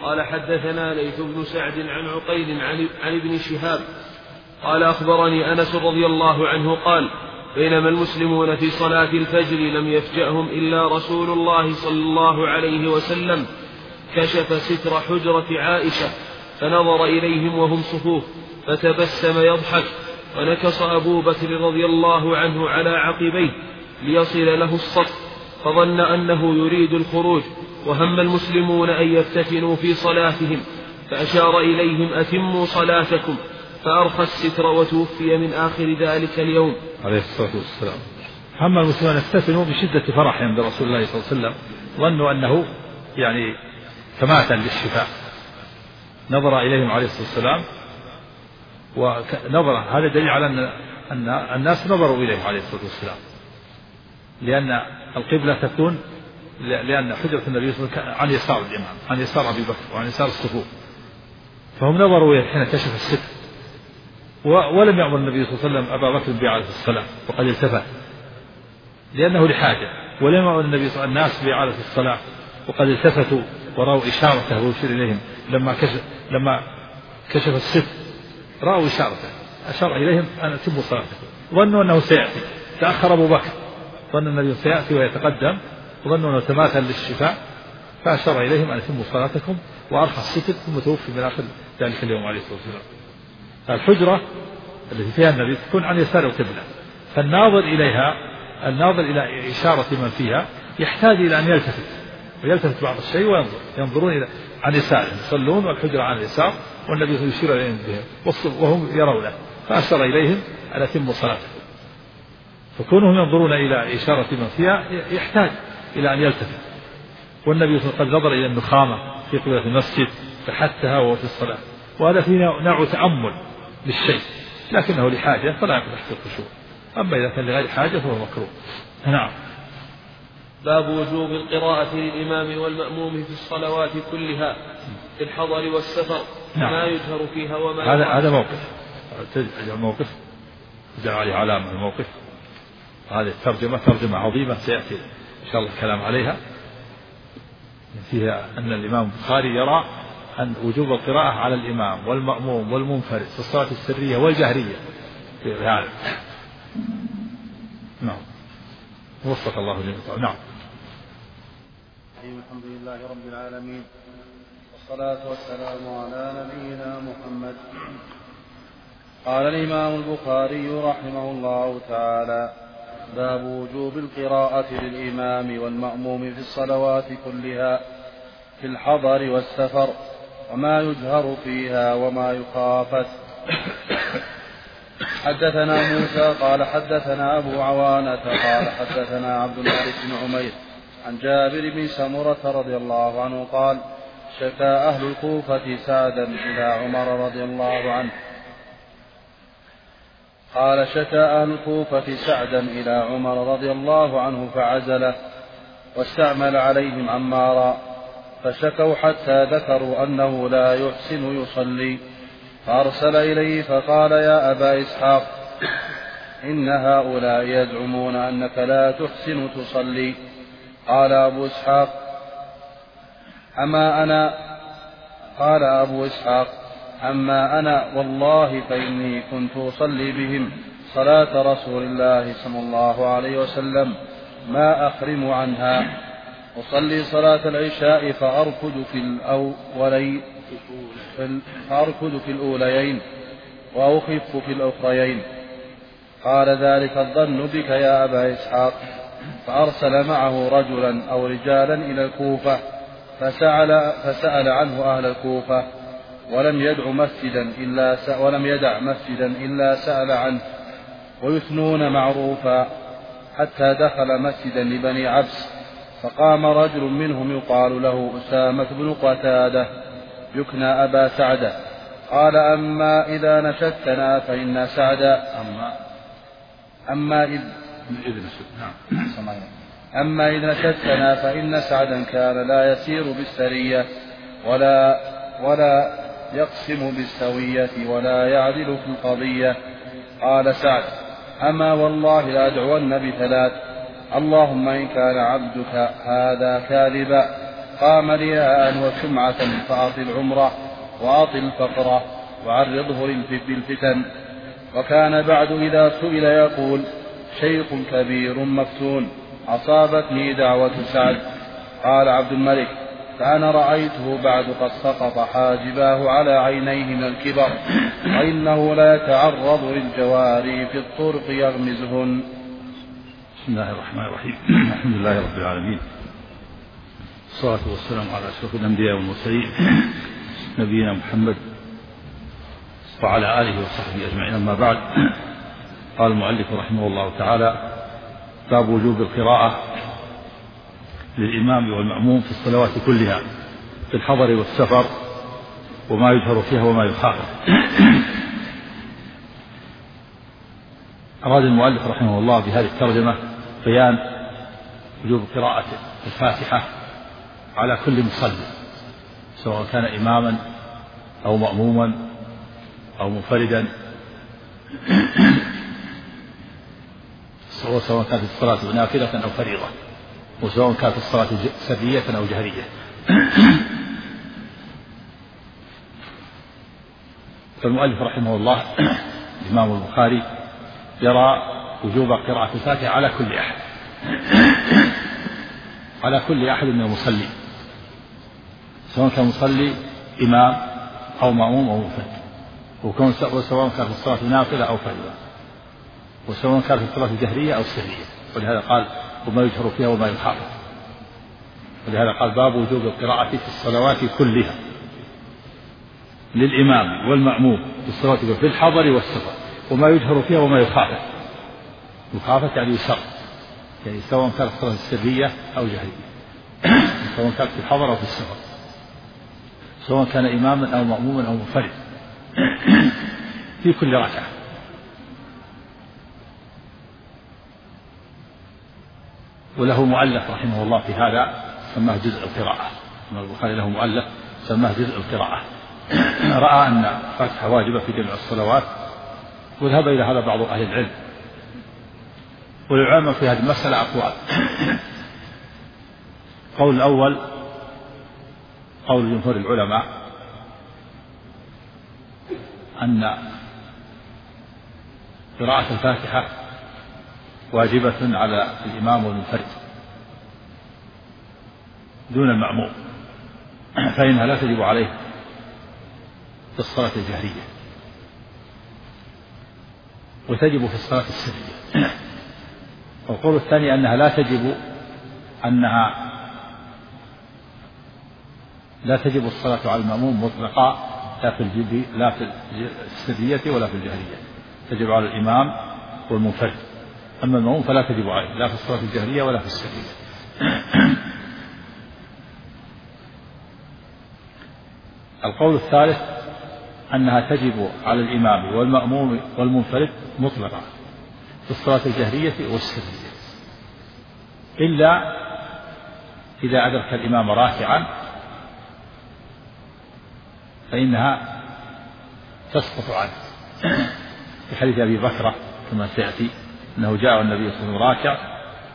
قال حدثنا ليث بن سعد عن عقيل عن ابن شهاب قال أخبرني أنس رضي الله عنه قال بينما المسلمون في صلاة الفجر لم يفجأهم إلا رسول الله صلى الله عليه وسلم كشف ستر حجرة عائشة فنظر إليهم وهم صفوف فتبسم يضحك ونكص أبو بكر رضي الله عنه على عقبيه ليصل له الصف فظن أنه يريد الخروج وهم المسلمون أن يفتتنوا في صلاتهم فأشار إليهم أتموا صلاتكم فأرخى الستر وتوفي من آخر ذلك اليوم عليه الصلاة والسلام. هم المسلمون يفتتنوا بشدة فرحهم برسول الله صلى الله عليه وسلم ظنوا أنه يعني تماثل للشفاء نظر إليهم عليه الصلاة والسلام ونظر هذا دليل على أن الناس نظروا إليه عليه الصلاة والسلام لأن القبلة تكون لأن حجرة النبي صلى الله عليه وسلم عن يسار الإمام عن يسار أبي بكر وعن يسار الصفوف فهم نظروا إليه حين كشف الستر ولم يأمر النبي صلى الله عليه وسلم أبا بكر بإعادة الصلاة وقد التفت لأنه لحاجة ولم يأمر النبي صلى الله عليه وسلم الناس بإعادة الصلاة وقد التفتوا ورأوا إشارته ويشير إليهم لما كشف الستر رأوا إشارته أشار إليهم أن أتموا صلاتكم ظنوا أنه سيأتي تأخر أبو بكر ظن النبي سيأتي ويتقدم وظنوا أنه تماثل للشفاء فأشار إليهم أن أتموا صلاتكم وأرخى الستر ثم توفي من آخر ذلك اليوم عليه الصلاة والسلام. الحجرة التي فيها النبي تكون عن يسار القبلة فالناظر إليها الناظر إلى إشارة من فيها يحتاج إلى أن يلتفت بعض الشيء وينظر ينظرون إلى عن يسار يصلون والحجرة عن اليسار والنبي يشير إليهم بهم وهم يرونه فأشار إليهم أن أتموا صلاتكم فكونهم ينظرون إلى إشارة من فيها يحتاج إلى أن يلتفت والنبي قد نظر إلى النخامة في قبلة المسجد فحثها وهو في الصلاة وهذا فيه نوع تأمل للشيء لكنه لحاجة فلا يقدح في الخشوع أما إذا كان لغير حاجة فهو مكروه. نعم. باب وجوب القراءة للإمام والمأموم في الصلوات كلها في الحضر والسفر ما يجهر فيها وما هذا موقف موقف جاء عليه علامة الموقف هذه ترجمة عظيمة سيأتي إن شاء الله الكلام عليها فيها أن الإمام البخاري يرى أن وجوب القراءة على الإمام والمأموم والمنفرد في الصلاة السرية والجهرية في هذا. نعم. وفق الله جميعا. نعم. الحمد لله رب العالمين والصلاة والسلام على نبينا محمد. قال الإمام البخاري رحمه الله تعالى باب وجوب القراءة للإمام والمأموم في الصلوات كلها في الحضر والسفر وما يجهر فيها وما يخافت. حدثنا موسى قال حدثنا أبو عوانة قال حدثنا عبد الملك بن عمير عن جابر بن سمرة رضي الله عنه قال شكى أهل الكوفة سعدا إلى عمر رضي الله عنه قال شكى أهل الكوفة سعدا إلى عمر رضي الله عنه فعزله واستعمل عليهم عمارا فشكوا حتى ذكروا أنه لا يحسن يصلي فأرسل إليه فقال يا أبا إسحاق إن هؤلاء يزعمون أنك لا تحسن تصلي. قال أبو إسحاق أما أنا والله فإني كنت أصلي بهم صلاة رسول الله صلى الله عليه وسلم ما أخرم عنها أصلي صلاة العشاء فأركض في الأوليين وأخف في الأخريين. قال ذلك الظن بك يا أبا إسحاق. فأرسل معه رجلا أو رجالا إلى الكوفة فسأل عنه أهل الكوفة ولم يدع مسجدا إلا سأل عنه ويثنون معروفا حتى دخل مسجدا لبني عبس فقام رجل منهم يقال له أسامة بن قتادة يكنى أبا سعدة قال أما إذا نشدتنا فإن سعدا أما إذ نشدتنا فإن سعدا كان لا يسير بالسرية ولا يقسم بالسوية ولا يعدل في القضية. قال سعد أما والله لأدعون بثلاث اللهم إن كان عبدك هذا كاذبا أقام رياء وسمعة فأطل عمره وأطل فقره وعرضه للفتن. وكان بعد إذا سئل يقول: شيخ كبير مفتون أصابتني دعوة سعد. قال عبد الملك: فأنا رأيته بعد قد سقط حاجباه على عينيه من الكبر، وإنه لا يتعرض للجواري في الطرق يغمزهن. بسم الله الرحمن الرحيم. الحمد لله رب العالمين، الصلاة والسلام على أشرف الأنبياء والمرسلين نبينا محمد وعلى آله وصحبه أجمعين. أما بعد، قال المؤلف رحمه الله تعالى: باب وجوب القراءة للإمام والمأموم في الصلوات كلها في الحضر والسفر وما يجهر فيها وما يخافى. أراد المؤلف رحمه الله بهذه الترجمة بيان وجوب قراءة الفاتحة على كل مصلي، سواء كان إماما أو مأموما أو منفردا، سواء كانت الصلاة نافلة أو فريضة، وسواء كانت الصلاة سرية أو جهرية. فالمؤلف رحمه الله الإمام البخاري يرى وجوب قراءة الفاتحة على كل أحد، على كل أحد من المصلين، سواء كان مصلي إمام أو مأموم أو منفرد، وسواء كانت الصلاة نافلة أو فريضة، وسواء كانت الصلاة جهرية أو سرية. ولهذا قال: وما يجهر فيها وما يخافى. ولهذا قال: باب وجوب القراءة في الصلوات كلها للإمام والمأموم في الصلاة في الحضر والسفر وما يجهر فيها وما يخافى. يخافى يعني يسر، يعني سواء كانت الصلاة سرية أو جهرية، سواء كانت في الحضر أو في السفر، سواء كان إماما أو مأموما أو منفرد، في كل ركعة. وله مؤلف رحمه الله في هذا سماه جزء القراءة. البخاري له مؤلف سماه جزء القراءة. رأى أن الفاتحة واجبة في جميع الصلوات، وذهب إلى هذا بعض أهل العلم. والعلماء في هذه المسألة أقوال. قول الأول قول جمهور العلماء أن قراءة الفاتحة واجبة على الإمام والمنفرد دون المأموم، فإنها لا تجب عليه في الصلاة الجهرية، وتجب في الصلاة السرية. والقول الثاني أنها لا تجب الصلاة على المأموم مطلقا، لا في السرية ولا في الجهرية، تجب على الإمام والمنفرد. أما المأموم فلا تجب عليه لا في الصلاة الجهرية ولا في السرية. القول الثالث أنها تجب على الإمام والمأموم والمنفرد مطلقا في الصلاة الجهرية والسرية، إلا إذا أدرك الإمام راكعا فإنها تسقط عنه، في حديث أبي بكر كما سيأتي أنه جاء النبي صلى الله عليه وسلم راكع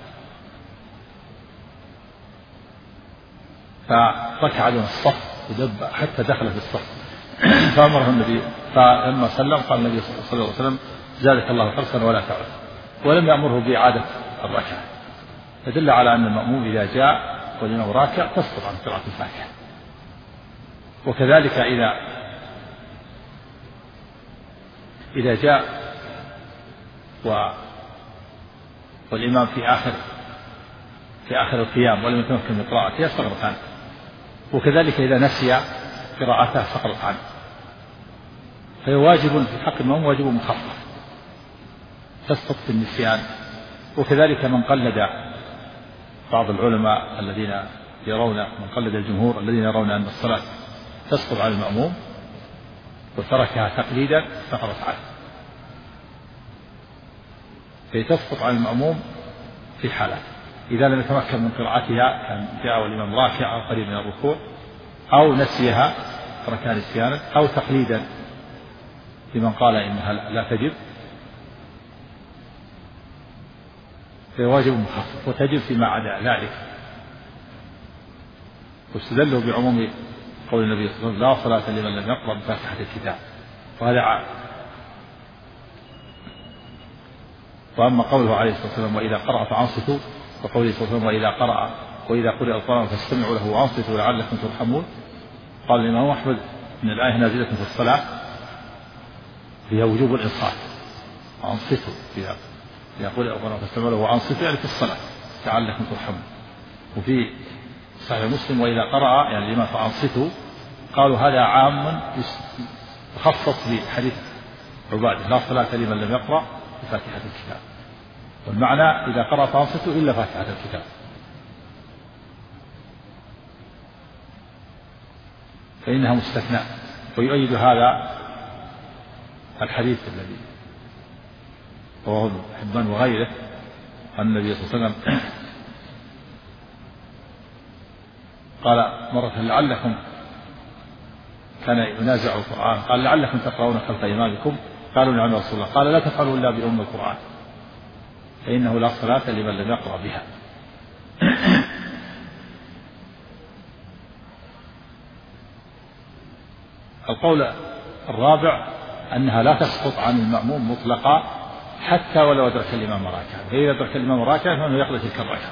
فركع دون الصف ودب حتى دخل في الصف، فأمره النبي، فلما سلم قال النبي صلى الله عليه وسلم: زادك الله حرصا ولا تعد، ولم يأمره بإعادة الركعة. فدل على أن المأموم إذا جاء والإمام راكع تسقط عن قراءة الفاتحة. وكذلك إذا جاء والإمام في آخر القيام ولم يتمكن من قراءتها سقطت عنه، وكذلك إذا نسي قراءتها سقطت عنه. فهي واجب في حق المأموم، واجب مخفف تسقط في النسيان. وكذلك من قلد بعض العلماء الذين يرون، من قلد الجمهور الذين يرون أن الصلاة تسقط على المأموم وتركها تقليدا سقطت عنه. فهي تسقط على المأموم في حالات: إذا لم يتمكن من قراءتها، كان جاء والإمام راكع أو قريب من الركوع، أو نسيها تركها نسيانا، أو تقليدا لمن قال إنها لا تجب، فهي واجب مخفف وتجب فيما عدا ذلك. واستدلوا بعموم قول النبي صلى الله عليه وسلم لا صلاة لمن لم يقرأ بفاتحة الكتاب، وهذا عام. وأما قوله عليه الصلاة والسلام وإذا قرأ فأنصتوا، وقوله صلى الله عليه وسلم وإذا قرأ القرآن فاستمعوا له وأنصتوا لعلكم ترحمون، قال الإمام أحمد إن الآية نازلة في الصلاة فيها وجوب الإنصات، وأنصتوا فيها يقول القرآن فاستمعوا له وأنصتوا يعني في الصلاة لعلكم ترحمون. وفي صحيح مسلم وإذا قرأ يعني لما فأنصتوا، قالوا هذا عام تخصص بحديث عبادة لا صلاة لمن لم يقرأ بفاتحة الكتاب، والمعنى إذا قرأ فأنصتوا إلا فاتحة الكتاب. فإنها مستثنى. ويؤيد هذا الحديث الذي رواه ابن حبان وغيره عن النبي صلى الله عليه وسلم قال مرة لعلكم كان ينازع القرآن، قال لعلكم تقرؤون خلف إمامكم، قالوا نعم يا رسول الله، قال لا تفعلوا إلا بأم القرآن فإنه لا صلاة لمن لم يقرأ بها. القول الرابع أنها لا تسقط عن المأموم مطلقا حتى ولو أدرك الإمام راكعا، فإذا أدرك الإمام راكعا فإنه يقرأ تلك الركعة،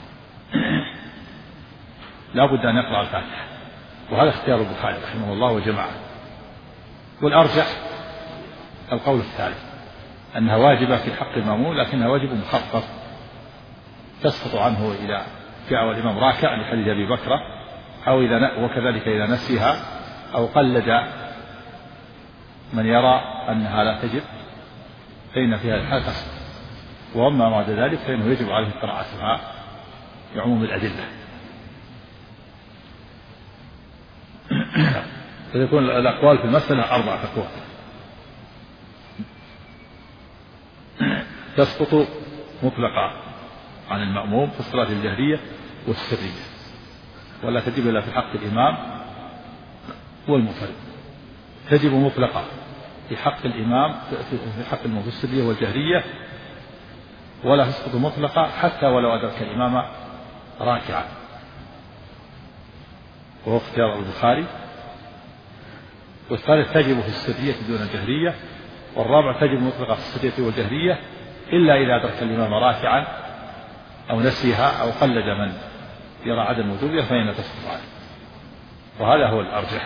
لا بد أن يقرأ الفاتحة، وهذا اختيار البخاري رحمه الله وجماعة. والأرجح القول الثالث أنها واجبة في حق المأموم لكنها واجب مخفف تسقط عنه إذا جاء والإمام راكع لحديث أبي بكر، أو وكذلك إذا نسيها أو قلد من يرى أنها لا تجب فإن فيها الحال تسقط. وأما بعد ذلك فإنه يجب عليه قراءتها بعموم الأدلة. فتكون الأقوال في المسألة 4 أقوال. تسقط مطلقا عن المأموم في الصلاة الجهرية والسرية، ولا تجب إلا في حق الإمام والمنفرد. تجب مطلقا في حق الإمام في حق المأموم في السرية والجهرية، ولا تسقط مطلقا حتى ولو أدرك الإمام راكعا، وهو اختيار البخاري. والثالث تجب في السرية دون الجهرية. والرابع تجب مطلقا في السرية والجهرية إلا إذا أدرك الإمام راكعا أو نسيها أو قلد من يرى عدم وجودها فإن تسقط عنه، وهذا هو الأرجح.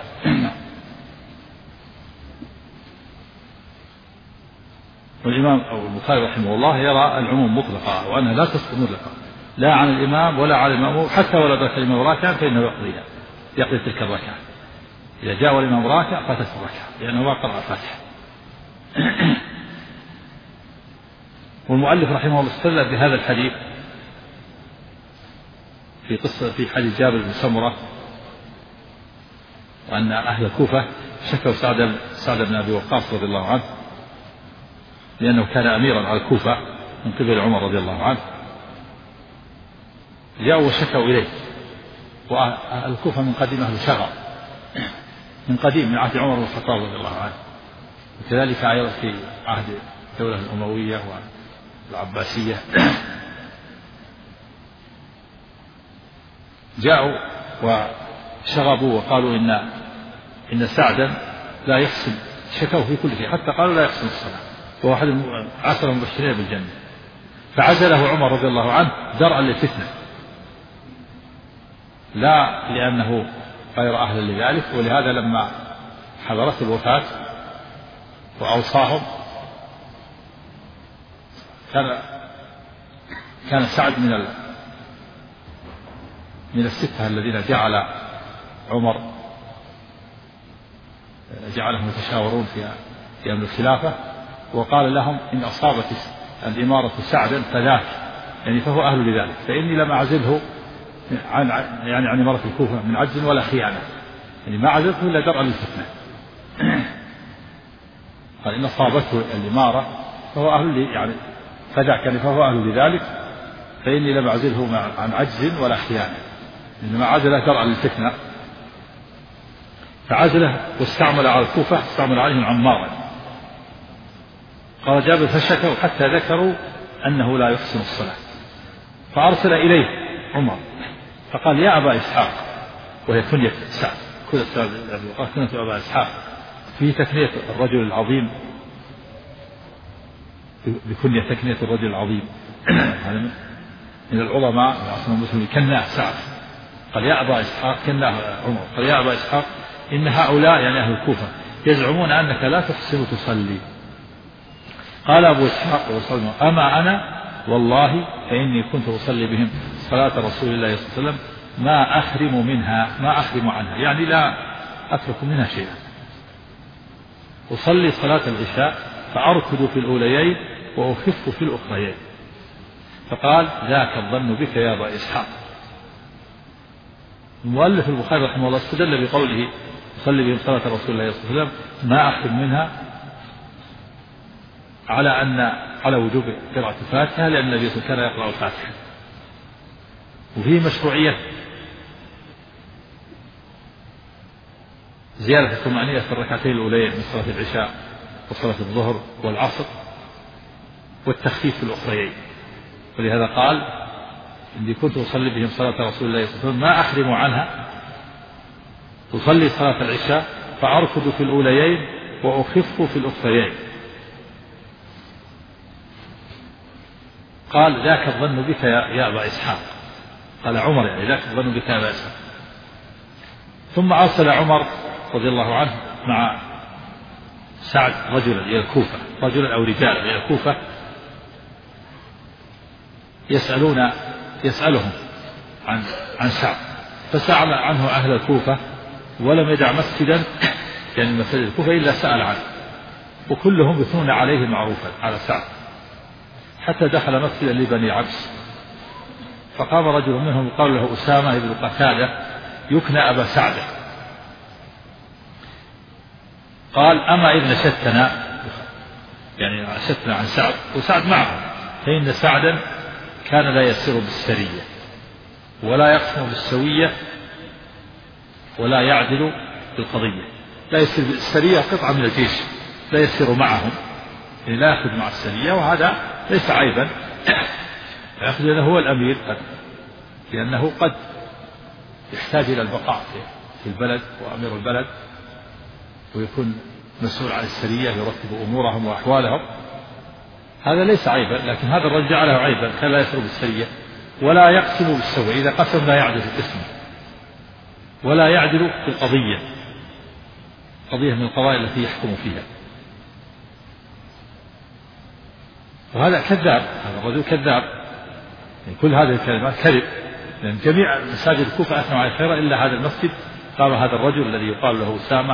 والإمام أو البخاري رحمه الله يرى العموم مطلقا، وأنها لا تسقط مطلقا لا عن الإمام ولا على المأموم، حتى ولو أدرك الإمام راكعا فإنه يقضي تلك الركعة. إذا جاء الإمام راكع فاتت الركعة لأنه ما قرأ الفاتحة. والمؤلف رحمه الله استدل بهذا الحديث في حديث جابر بن سمرة، وأن أهل الكوفة شكوا سعد بن أبي وقاص رضي الله عنه لأنه كان أميرا على الكوفة من قبل عمر رضي الله عنه، جاءوا وشكوا إليه. وأهل الكوفة من قديم أهل شغب من قديم من عهد عمر بن الخطاب رضي الله عنه، وكذلك أيضا في عهد الدولة الأموية والعباسية. جاءوا وشغبوا وقالوا إن سعدا لا يحسن، شكوا في كل شيء حتى قالوا لا يحسن الصلاة، وهو أحد 10 المبشرين بالجنة. فعزله عمر رضي الله عنه درءا للفتنة، لا لأنه غير أهل لذلك. ولهذا لما حضرت الوفاة وأوصاهم كان سعد من الستة الذين عمر جعلهم يتشاورون في أمر الخلافة، وقال لهم إن أصابت الإمارة سعدا فذاك، يعني فهو أهل لذلك، فإني لم أعزله عن إمارة الكوفة من عجز ولا خيانة، يعني ما عزلته إلا درءا للفتنة. قال إن أصابته الإمارة فهو أهل يعني فذاك، يعني فهو أهل لذلك، فإني لم أعزله عن عجز ولا خيانة، إنما عزله درءا للفتنة. فعزله واستعمل على الكوفة، استعمل عليهم عمارا. قال جابر فشكوا حتى ذكروا أنه لا يحسن الصلاة، فأرسل إليه عمر فقال يا أبا إسحاق وهي كنية سعد، كنية سعد بن أبي وقاص، كنية أبا إسحاق، في تكنية الرجل العظيم بكنية تكنية الرجل العظيم. هذا من العظماء أصلا المسلمين كناه سعد، قال يا أبا إسحاق، كناه عمر، قال يا أبا إسحاق إن هؤلاء يعني أهل الكوفة يزعمون أنك لا تحسن تصلي. قال أبو إسحاق أما أنا والله فإني كنت أصلي بهم صلاة رسول الله صلى الله عليه وسلم ما أحرم عنها، يعني لا أترك منها شيئا. أصلي صلاة العشاء فأركض في الأوليين وأخف في الأخريين. فقال ذاك الظن بك يا أبا إسحاق. المؤلف البخاري رحمه الله استدل بقوله أصلي بهم صلاة رسول الله صلى الله عليه وسلم ما أحرم منها على وجوب قراءة الفاتحة، لأن النبي صلى الله عليه وسلم كان يقرأ الفاتحة. وفيه مشروعية زيادة الطمأنينة في الركعتين الأوليين من صلاة العشاء وصلاة الظهر والعصر، والتخفيف في الأخريين. ولهذا قال إني كنت أصلي بهم صلاة رسول الله صلى الله عليه وسلم ما أحرم عنها، أصلي صلاة العشاء فأركض في الأوليين وأخف في الأخريين. قال ذاك الظن بك يا أبا إسحاق، قال عمر يعني ذاك الظن بك يا أبا إسحاق. ثم أرسل عمر رضي الله عنه مع سعد رجلا إلى الكوفة، رجلا أو رجالا إلى الكوفة يسألهم عن سعد، فسأل عنه أهل الكوفة ولم يدع مسجدا يعني مسجد الكوفة إلا سأل عنه، وكلهم يثنون عليه معروفا على سعد، حتى دخل مسجدا لبني عبس، فقام رجل منهم يقال له أسامة بن قتادة يكنى أبا سعدة، قال أما إذ نشدتنا يعني نشدتنا عن سعد وسعد معه، فإن سعدا كان لا يسير بالسرية ولا يقسم بالسوية ولا يعدل بالقضية. لا يسير بالسرية قطعة من الجيش لا يسير معهم، يعني لا يأخذ مع السرية، وهذا ليس عيبا، يأخذ لأنه هو الأمير، لأنه قد يحتاج إلى البقاء في البلد وأمير البلد، ويكون مسؤول عن السرية يرتب أمورهم وأحوالهم، هذا ليس عيبا. لكن هذا الرجل جعله عيبا، كان لا يسير بالسرية ولا يقسم بالسوء، إذا قسم لا يعدل في القسم ولا يعدل في القضية، قضية من القضايا التي يحكم فيها. وهذا كذاب، هذا الرجل كذاب، يعني كل هذه الكلمات كذب، لأن جميع مساجد الكوفة أثنوا على الخير إلا هذا المسجد قام هذا الرجل الذي يقال له أسامة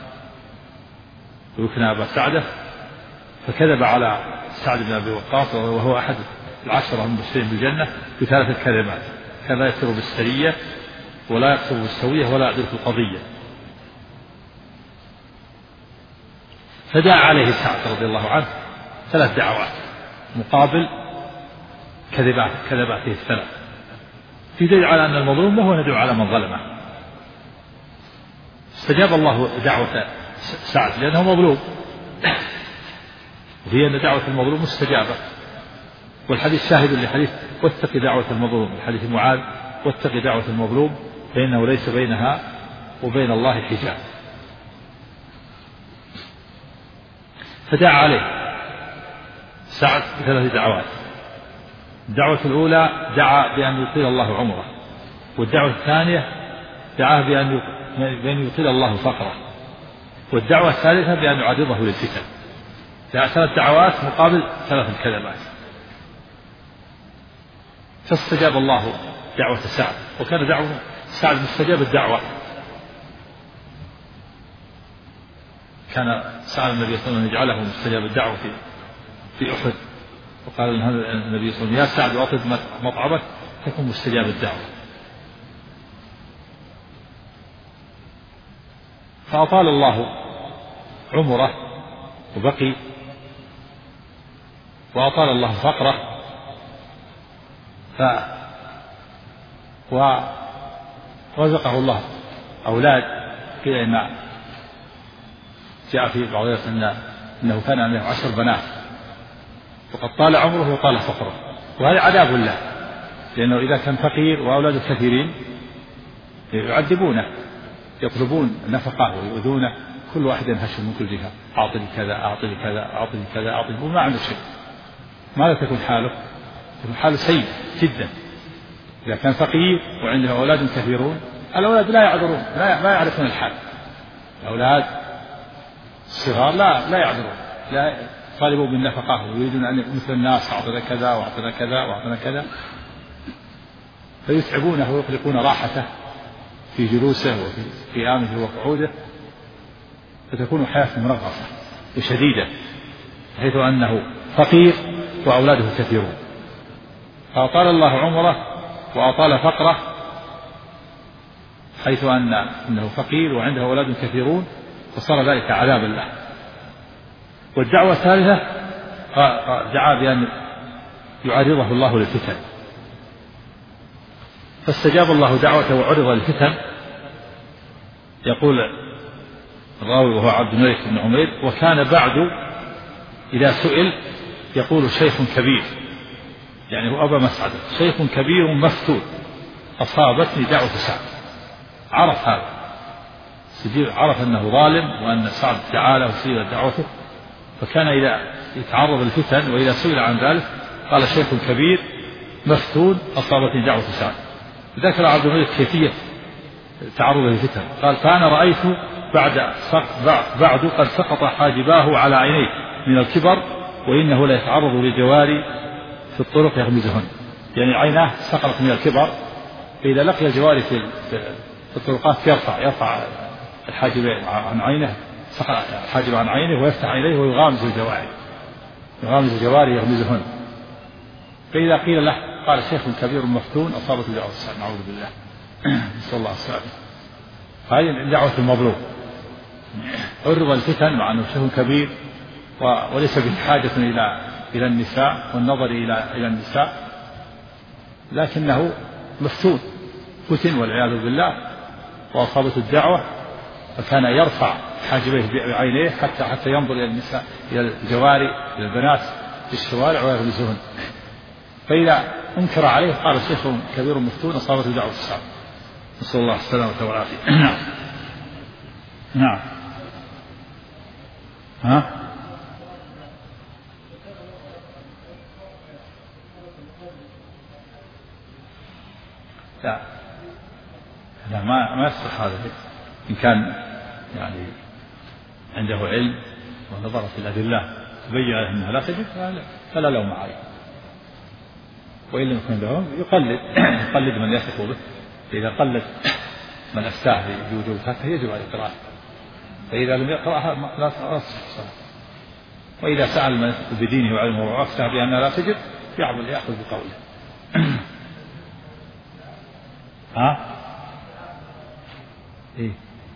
ويكنى أبا سعدة، فكذب على سعد بن أبي وقاص وهو أحد العشرة المبشرين بالجنة بثلاث كلمات: كان لا يسير بالسرية ولا يقسم بالسوية ولا يعدل في القضية. فدعا عليه سعد رضي الله عنه 3 دعوات مقابل كذباته الثلاث، في دليل على أن المظلوم وهو ندعو على من ظلمه. استجاب الله دعوة سعد لأنه مظلوم، وهي أن دعوة المظلوم مستجابة، والحديث شاهد لحديث واتق دعوة المظلوم، الحديث معاذ واتق دعوة المظلوم فإنه ليس بينها وبين الله حجاب. فدعا عليه سعد ب3 دعوات. الدعوة الأولى دعا بأن يطيل الله عمره، والدعوة الثانية دعاه بأن يطيل الله فقره، والدعوة الثالثة بأن يعرضه للفتن. 3 دعوات مقابل 3 كلمات. فاستجاب الله دعوة سعد، وكان دعوة سعد مستجاب الدعوة. كان سأل النبي صلى الله عليه وسلم أن يجعله مستجاب الدعوة في أحد، وقال النبي صلى الله عليه وسلم يا سعد أطب مطعمك تكون مستجاب الدعوة. فأطال الله عمره وبقي، وأطال الله فقره، ورزقه الله أولاد. قيل إن جاء في بعض أنه كان عنده 10 بنات، وقد طال عمره وطال فقره، وهذا عذاب الله، لأنه إذا كان فقير وأولاده كثيرين يعذبونه، يطلبون نفقه ويؤذونه، كل واحد ينهش من كل جهة، أعطني كذا أعطني كذا أعطني كذا أعطني، وما عنده شيء. ماذا تكون حاله؟ تكون حاله سيء جدا. إذا كان فقير وعنده أولاد كثيرون، الأولاد لا يعذرون، لا يعرفون الحال. الأولاد الصغار لا يعذرون، لا طالبوا بالنفقة ويريدون أن مثل الناس، أعطنا كذا وأعطنا كذا وأعطنا كذا، فيتعبونه ويقلقون راحته في جلوسه وفي قيامه وقعوده، فتكون حياته منغصة وشديدة، حيث أنه فقير وأولاده كثيرون. فأطال الله عمره وأطال فقره، حيث أنه فقير وعنده أولاد كثيرون، فصار ذلك عذابا له. والدعوة الثالثة دعا بأن يعرضه الله للفتن، فاستجاب الله دعوته وعرض للفتن. يقول الراوي وهو عبد الملك بن عمير: وكان بعد إذا سئل يقول شيخ كبير، يعني هو أبا مسعد، شيخ كبير مفتون أصابتني دعوة سعد. عرف هذا، عرف أنه ظالم وأن سعد تعالى وسيلة دعوته، فكان إذا يتعرض للفتن وإذا سئل عن ذلك قال شيخ كبير مفتون أصابتني دعوة سعد. ذكر عبد الملك كيفية تعرض للفتن، قال: فأنا رأيت بعد قد سقط حاجباه على عينيه من الكبر، وإنه لا يتعرض لجواري في الطرق يغمزهن، يعني عيناه سقطت من الكبر، فإذا لقي الجواري في الطرقات يرفع الحاجب عن عينه، الحاجب عن عينه ويفتح عينيه ويغامز الجواري يغمزهن. فإذا قيل له قال: شيخ كبير مفتون أصابته دعوة السعد، نعوذ بالله، نسأل الله السلامة. هذه دعوة المظلوم. عرض الفتن مع أنه شيخ كبير وليس بحاجة إلى النساء والنظر إلى النساء، لكنه مفتون، فتن والعياذ بالله، وأصابته الدعوة، فكان يرفع حاجبيه بعينيه حتى ينظر إلى النساء، إلى الجواري، إلى البنات في الشوارع ويغمزهن. فإذا انكر عليه قال: شيخ كبير مفتون أصابته دعوة السعد، نسأل الله السلامة والعافية. نعم. ها؟ لا ما يصح هذا. إن كان يعني عنده علم ونظر في الأدلة تبين أنها لا تجب فلا لوم عليه، وإن لم يكن لهم يقلد من يثق به. إذا قلد من أفتاه بوجوبها فيجب عليه قراءته، فإذا لم يقرأها لا تصح. وإذا سأل من بدينه وعلمه وأفتاه بأنها لا تجب يأخذ بقوله. ها؟ إيه؟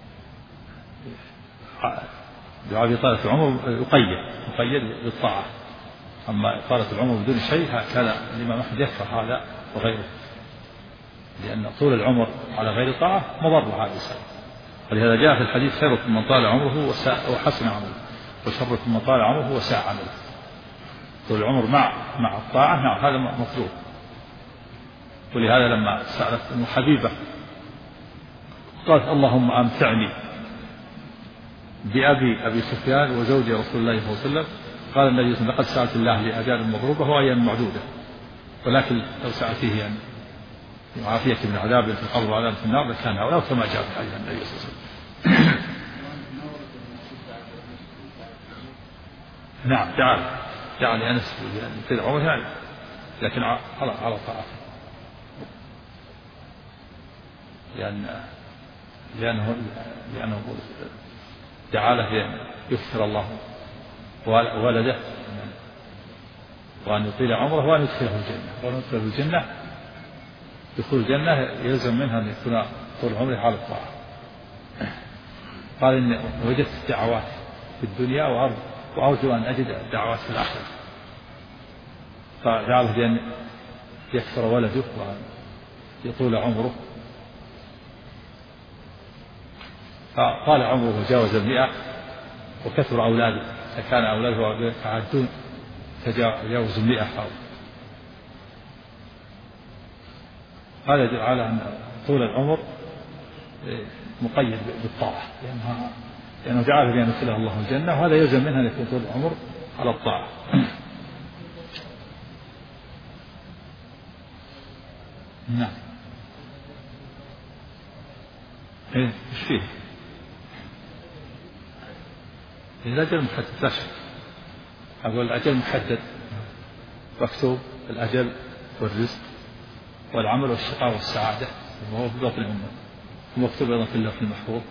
دعاء إطالة العمر يقيد بالطاعة، أما إطالة العمر بدون شيء كان الإمام أحمد يكره هذا وغيره، لأن طول العمر على غير طاعة مضر على الإنسان. ولهذا جاء في الحديث: خيركم من طال عمره وحسن عمله، وشركم من طال عمره وساء عمله. طول العمر مع الطاعة، نعم، هذا مطلوب. ولهذا لما سألت أم حبيبة قالت: اللهم أمتعني بأبي سفيان وزوجي رسول الله صلى الله عليه وسلم. قال النبي صلى الله عليه وسلم: لقد سألت الله لأجال مضروبة وأيام معدودة، ولكن لو سألتيه أن يعافيك من عذاب في القبر وعذاب في النار لكان هؤلاء، كما جاء في حديث النبي صلى الله عليه وسلم. نعم، جعل أنس في عمر يعني، لكن على طاعته، لأنه دعا له بأن يكثر الله ولده وأن يطيل عمره وأن يدخله الجنة. دخول الجنة يلزم منها أن يكون طول عمره على الطاعة. قال: إن وجدت الدعوات في الدنيا وأرجو أن أجد الدعوات في الآخرة. فجعله بأن يكثر ولده وأن يطول عمره. فطال عمره وجاوز 100 وكثر أولاده، فكان أولاده يتعدون تجاوز 100 حول. هذا يدل على أن طول العمر مقيد بالطاعة لأنه جعله بأن يدخله الله الجنة، وهذا يلزم منها أن يكون طول العمر على الطاعة. نعم. إيش فيه؟ الأجل محدد لا شك. أقول الأجل محدد مكتوب، الأجل والرزق والعمل والشقاء والسعادة وهو في بطن الأمة، ومكتوب أيضا في اللوح المحفوظ.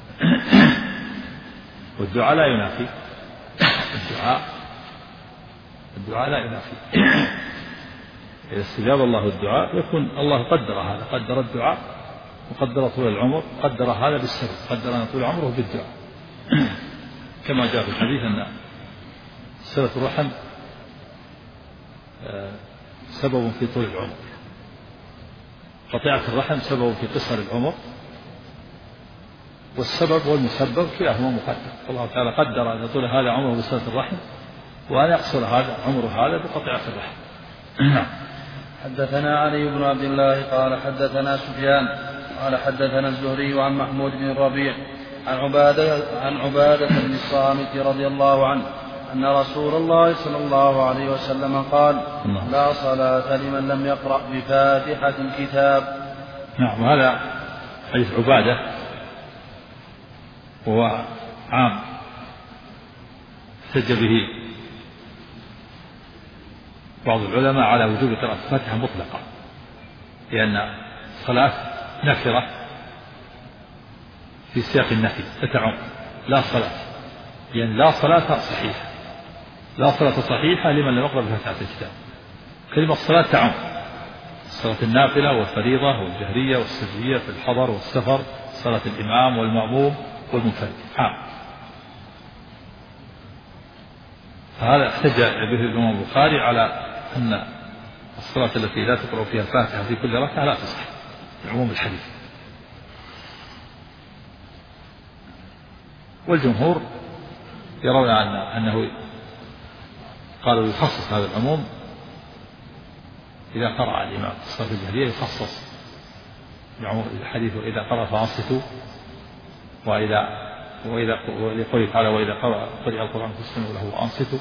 والدعاء لا ينافي، الدعاء لا ينافي. إذا استجاب الله الدعاء يكون الله قدر هذا، قدر الدعاء وقدر طول العمر، قدر هذا بالسبب، قدر أن طول عمره بالدعاء. كما جاء في الحديث أن صلة الرحم سبب في طول العمر، قطيعة الرحم سبب في قصر العمر، والسبب والمسبب كلاهما مقدر. الله تعالى قدر أن يطول هذا عمره بصلة الرحم، وأن يقصر هذا عمره هذا بقطيعة الرحم. حدثنا علي بن عبد الله قال حدثنا سفيان قال حدثنا الزهري عن محمود بن الربيع عن عبادة بن الصامت رضي الله عنه أن رسول الله صلى الله عليه وسلم قال: لا صلاة لمن لم يقرأ بفاتحة الكتاب. نعم. وهذا حديث عبادة وهو عام احتج به بعض العلماء على وجوب قراءة الفاتحة مطلقة، لأن الصلاة نكرة في سياق النفي فتعم لا صلاة، يعني لا صلاة صحيحة، لا صلاة صحيحة لمن لم يقرأ بفاتحة الكتاب. كلمة الصلاة تعم صلاة النافلة والفريضة والجهرية والسرية في الحضر والسفر، صلاة الإمام والمأموم والمنفرد عام. فهذا احتج به الإمام البخاري على أن الصلاة التي لا تقرأ فيها الفاتحة في كل ركعة لا تصح بعموم الحديث. والجمهور يرون أنه قالوا يخصص هذا العموم إذا قرأ الإمام الصلاة الجهرية، يخصص بعموم الحديث وإذا قرأ فأنصتوا، وإذا يقول تعالى وإذا قرأ القرآن فاستمعوا له وأنصتوا.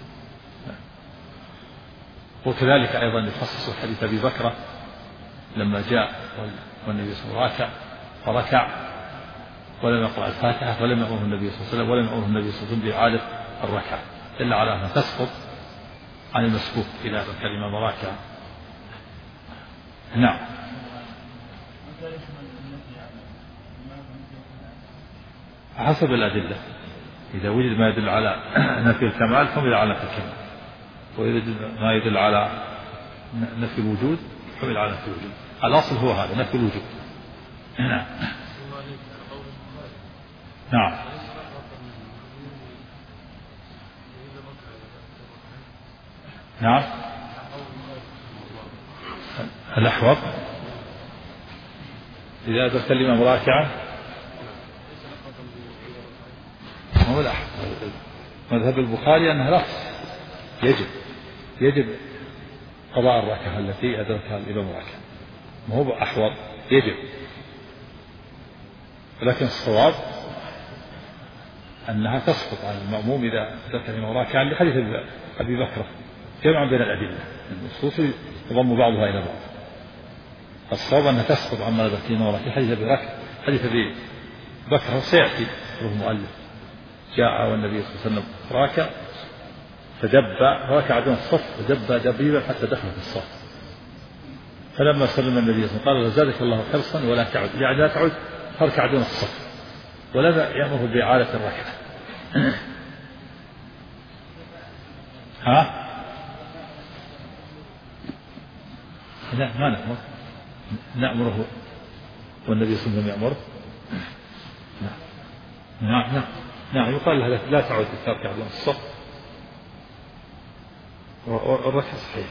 وكذلك أيضا يخصص حديث أبي بكر لما جاء والنبي صلى الله عليه وسلم فركع ولم يقرأ الفاتحة، ولم يأمره النبي صلى الله عليه وسلم بإعادة الركعة إلا على أنها تسقط عن المسبوق إذا ترك الإمام راكعا. نعم. حسب الأدلة، إذا وجد ما يدل على نفي الكمال فحمل على نفي الكمال، وإذا ما يدل على نفي الوجود حمل على نفي الوجود. الأصل هو هذا، نفي الوجود. نعم. نعم. نعم. الأحوط إذا أدرك الإمام راكعا هو الأحوط. مذهب البخاري أنها لا يجب قضاء الركعة التي أدركها الإمام راكعا، ما هو أحوط يجب، لكن الصواب أنها تسقط عن المأموم إذا أدرك الإمام راكعا لحديث أبي بكر جمعا بين الأدلة، النصوص يضم بعضها إلى بعض. الصواب أنها تسقط عما أدرك الإمام راكعا حديث أبي بكر سيأتي المؤلف جاء والنبي صلى الله عليه وسلم راكع فدب راكع دون الصف فدب دبيبا حتى دخل في الصف، فلما سلم النبي صلى الله عليه وسلم قال له زادك الله حرصا ولا تعد، يعني لا تعد تركع دون الصف، ولم يأمره بإعادة الركعة. ها؟ لا ما نأمره والنبي صلى الله عليه وسلم يأمره. نعم يقال له لا تعد تركع دون الصف والركعة صحيحة.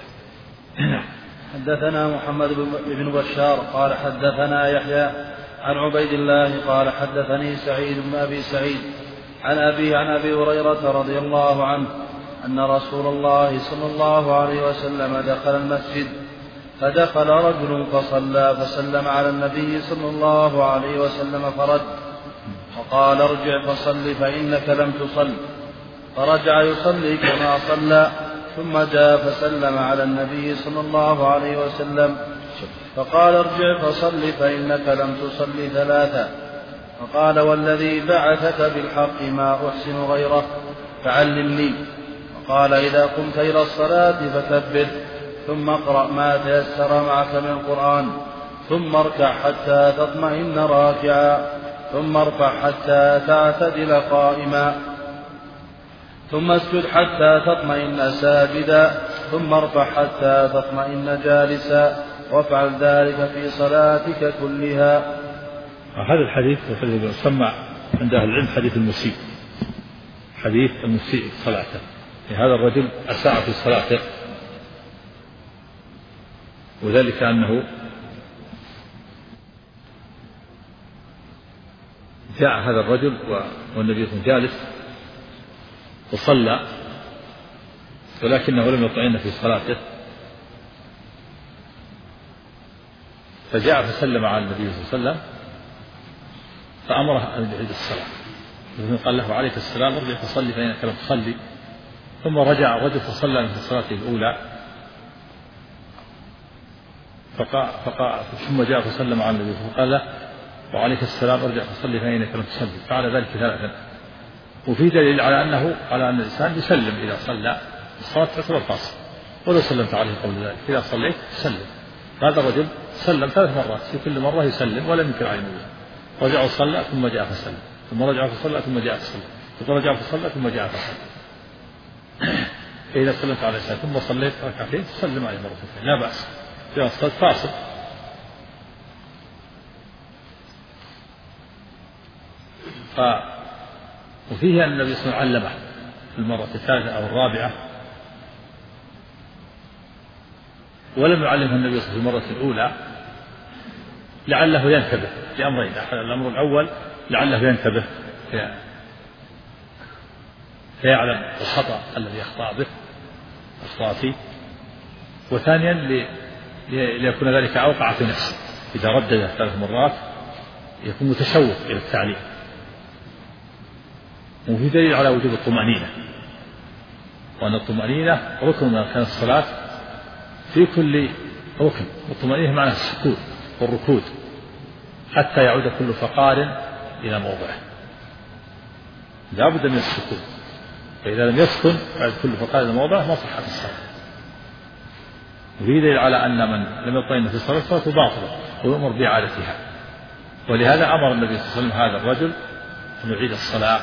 حدثنا محمد بن بشار قال حدثنا يحيى عن عبيد الله قال حدثني سعيد بن أبي سعيد عن أبي هريرة رضي الله عنه أن رسول الله صلى الله عليه وسلم دخل المسجد فدخل رجل فصلى فسلم على النبي صلى الله عليه وسلم فرد وقال ارجع فصل فإنك لم تصل، فرجع يصلي كما صلى ثم جاء فسلم على النبي صلى الله عليه وسلم فقال ارجع فصل فإنك لم تصل ثلاثا، فقال والذي بعثك بالحق ما أحسن غيره فعلمني. وقال إذا قمت إلى الصلاة فكبر ثم اقرأ ما تيسر معك من القرآن ثم اركع حتى تطمئن راكعا ثم ارفع حتى تعتدل قائما ثم اسجد حتى تطمئن ساجدا ثم ارفع حتى تطمئن جالسا وافعل ذلك في صلاتك كلها. هذا الحديث يسمى عند أهل العلم حديث المسيء، حديث المسيء في صلاته. هذا الرجل أساء في صلاته، وذلك أنه جاء هذا الرجل والنبي صلى الله عليه وسلم جالس وصلى ولكنه لم يطمئن في صلاته، فجاء فسلم على النبي صلى الله عليه وسلم فأمره أن يعيد الصلاة، قال له عليك السلام ارجع فصلي فإنك لم تصلي. ثم رجع الرجل فصلى في صلاته الأولى ثم جاء فسلم على النبي فقال له وعليك السلام ارجع فصلي فإنك لم تصلي، فعل ذلك ثلاثا. وفي دليل على أن الإنسان يسلم إذا صلى الصلاة تعتبر فاصل، ولو سلمت عليه قبل ذلك إذا صليت سلم. هذا الرجل سلم 3 مرات، في كل مرة يسلم ولم ينكر عليه النبي، رجع وصلى ثم جاء فسلم ثم رجع فصلى ثم جاء فسلم ثم رجع فصلى ثم جاء فسلم. فإذا سلمت على الإنسان ثم صليت ركعتين سلم عليه مرتين لا بأس، إذا الصلاة فاصل. وفيه أن النبي صلى الله عليه وسلم علمه في المرة الثالثة أو الرابعة، ولم يعلمه النبي صلى الله عليه وسلم في المرة الأولى لعله ينتبه لأمرين: الأمر الأول لعله ينتبه فيعلم الخطأ الذي أخطأ فيه، وثانيا ليكون ذلك أوقع في نفسه، إذا ردد 3 مرات يكون متشوق إلى التعليم. وفي دليل على وجوب الطمأنينة، وأن الطمأنينة ركن من أركان الصلاة في كل ركن، والطمأنينة معناها السكون والركود حتى يعود كل فقار إلى موضعه، لا بد من السكون، فإذا لم يسكن يعود كل فقار إلى موضعه ما صحت الصلاة. وفي دليل على أن من لم يطمئن في الصلاة صلاته باطلة ويؤمر بإعادتها، ولهذا أمر النبي صلى الله عليه وسلم هذا الرجل أن يعيد الصلاة.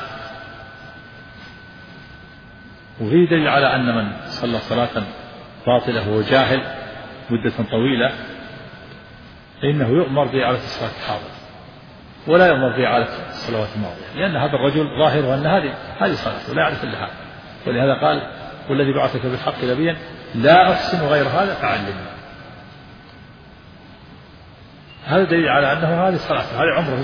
وفي دليل على أن من صلى صلاة باطلة وهو جاهل مدة طويلة فإنه يؤمر بإعادة الصلاة الحاضرة ولا يؤمر بإعادة الصلوات الماضية، لأن هذا الرجل ظاهره أن هذه صلاته لا يعرف إلا هذا، ولهذا قال والذي بعثك بالحق نبيا لا أحسن غير هذا فعلمني. هذا دليل على أنه هذه صلاته، هذه عمره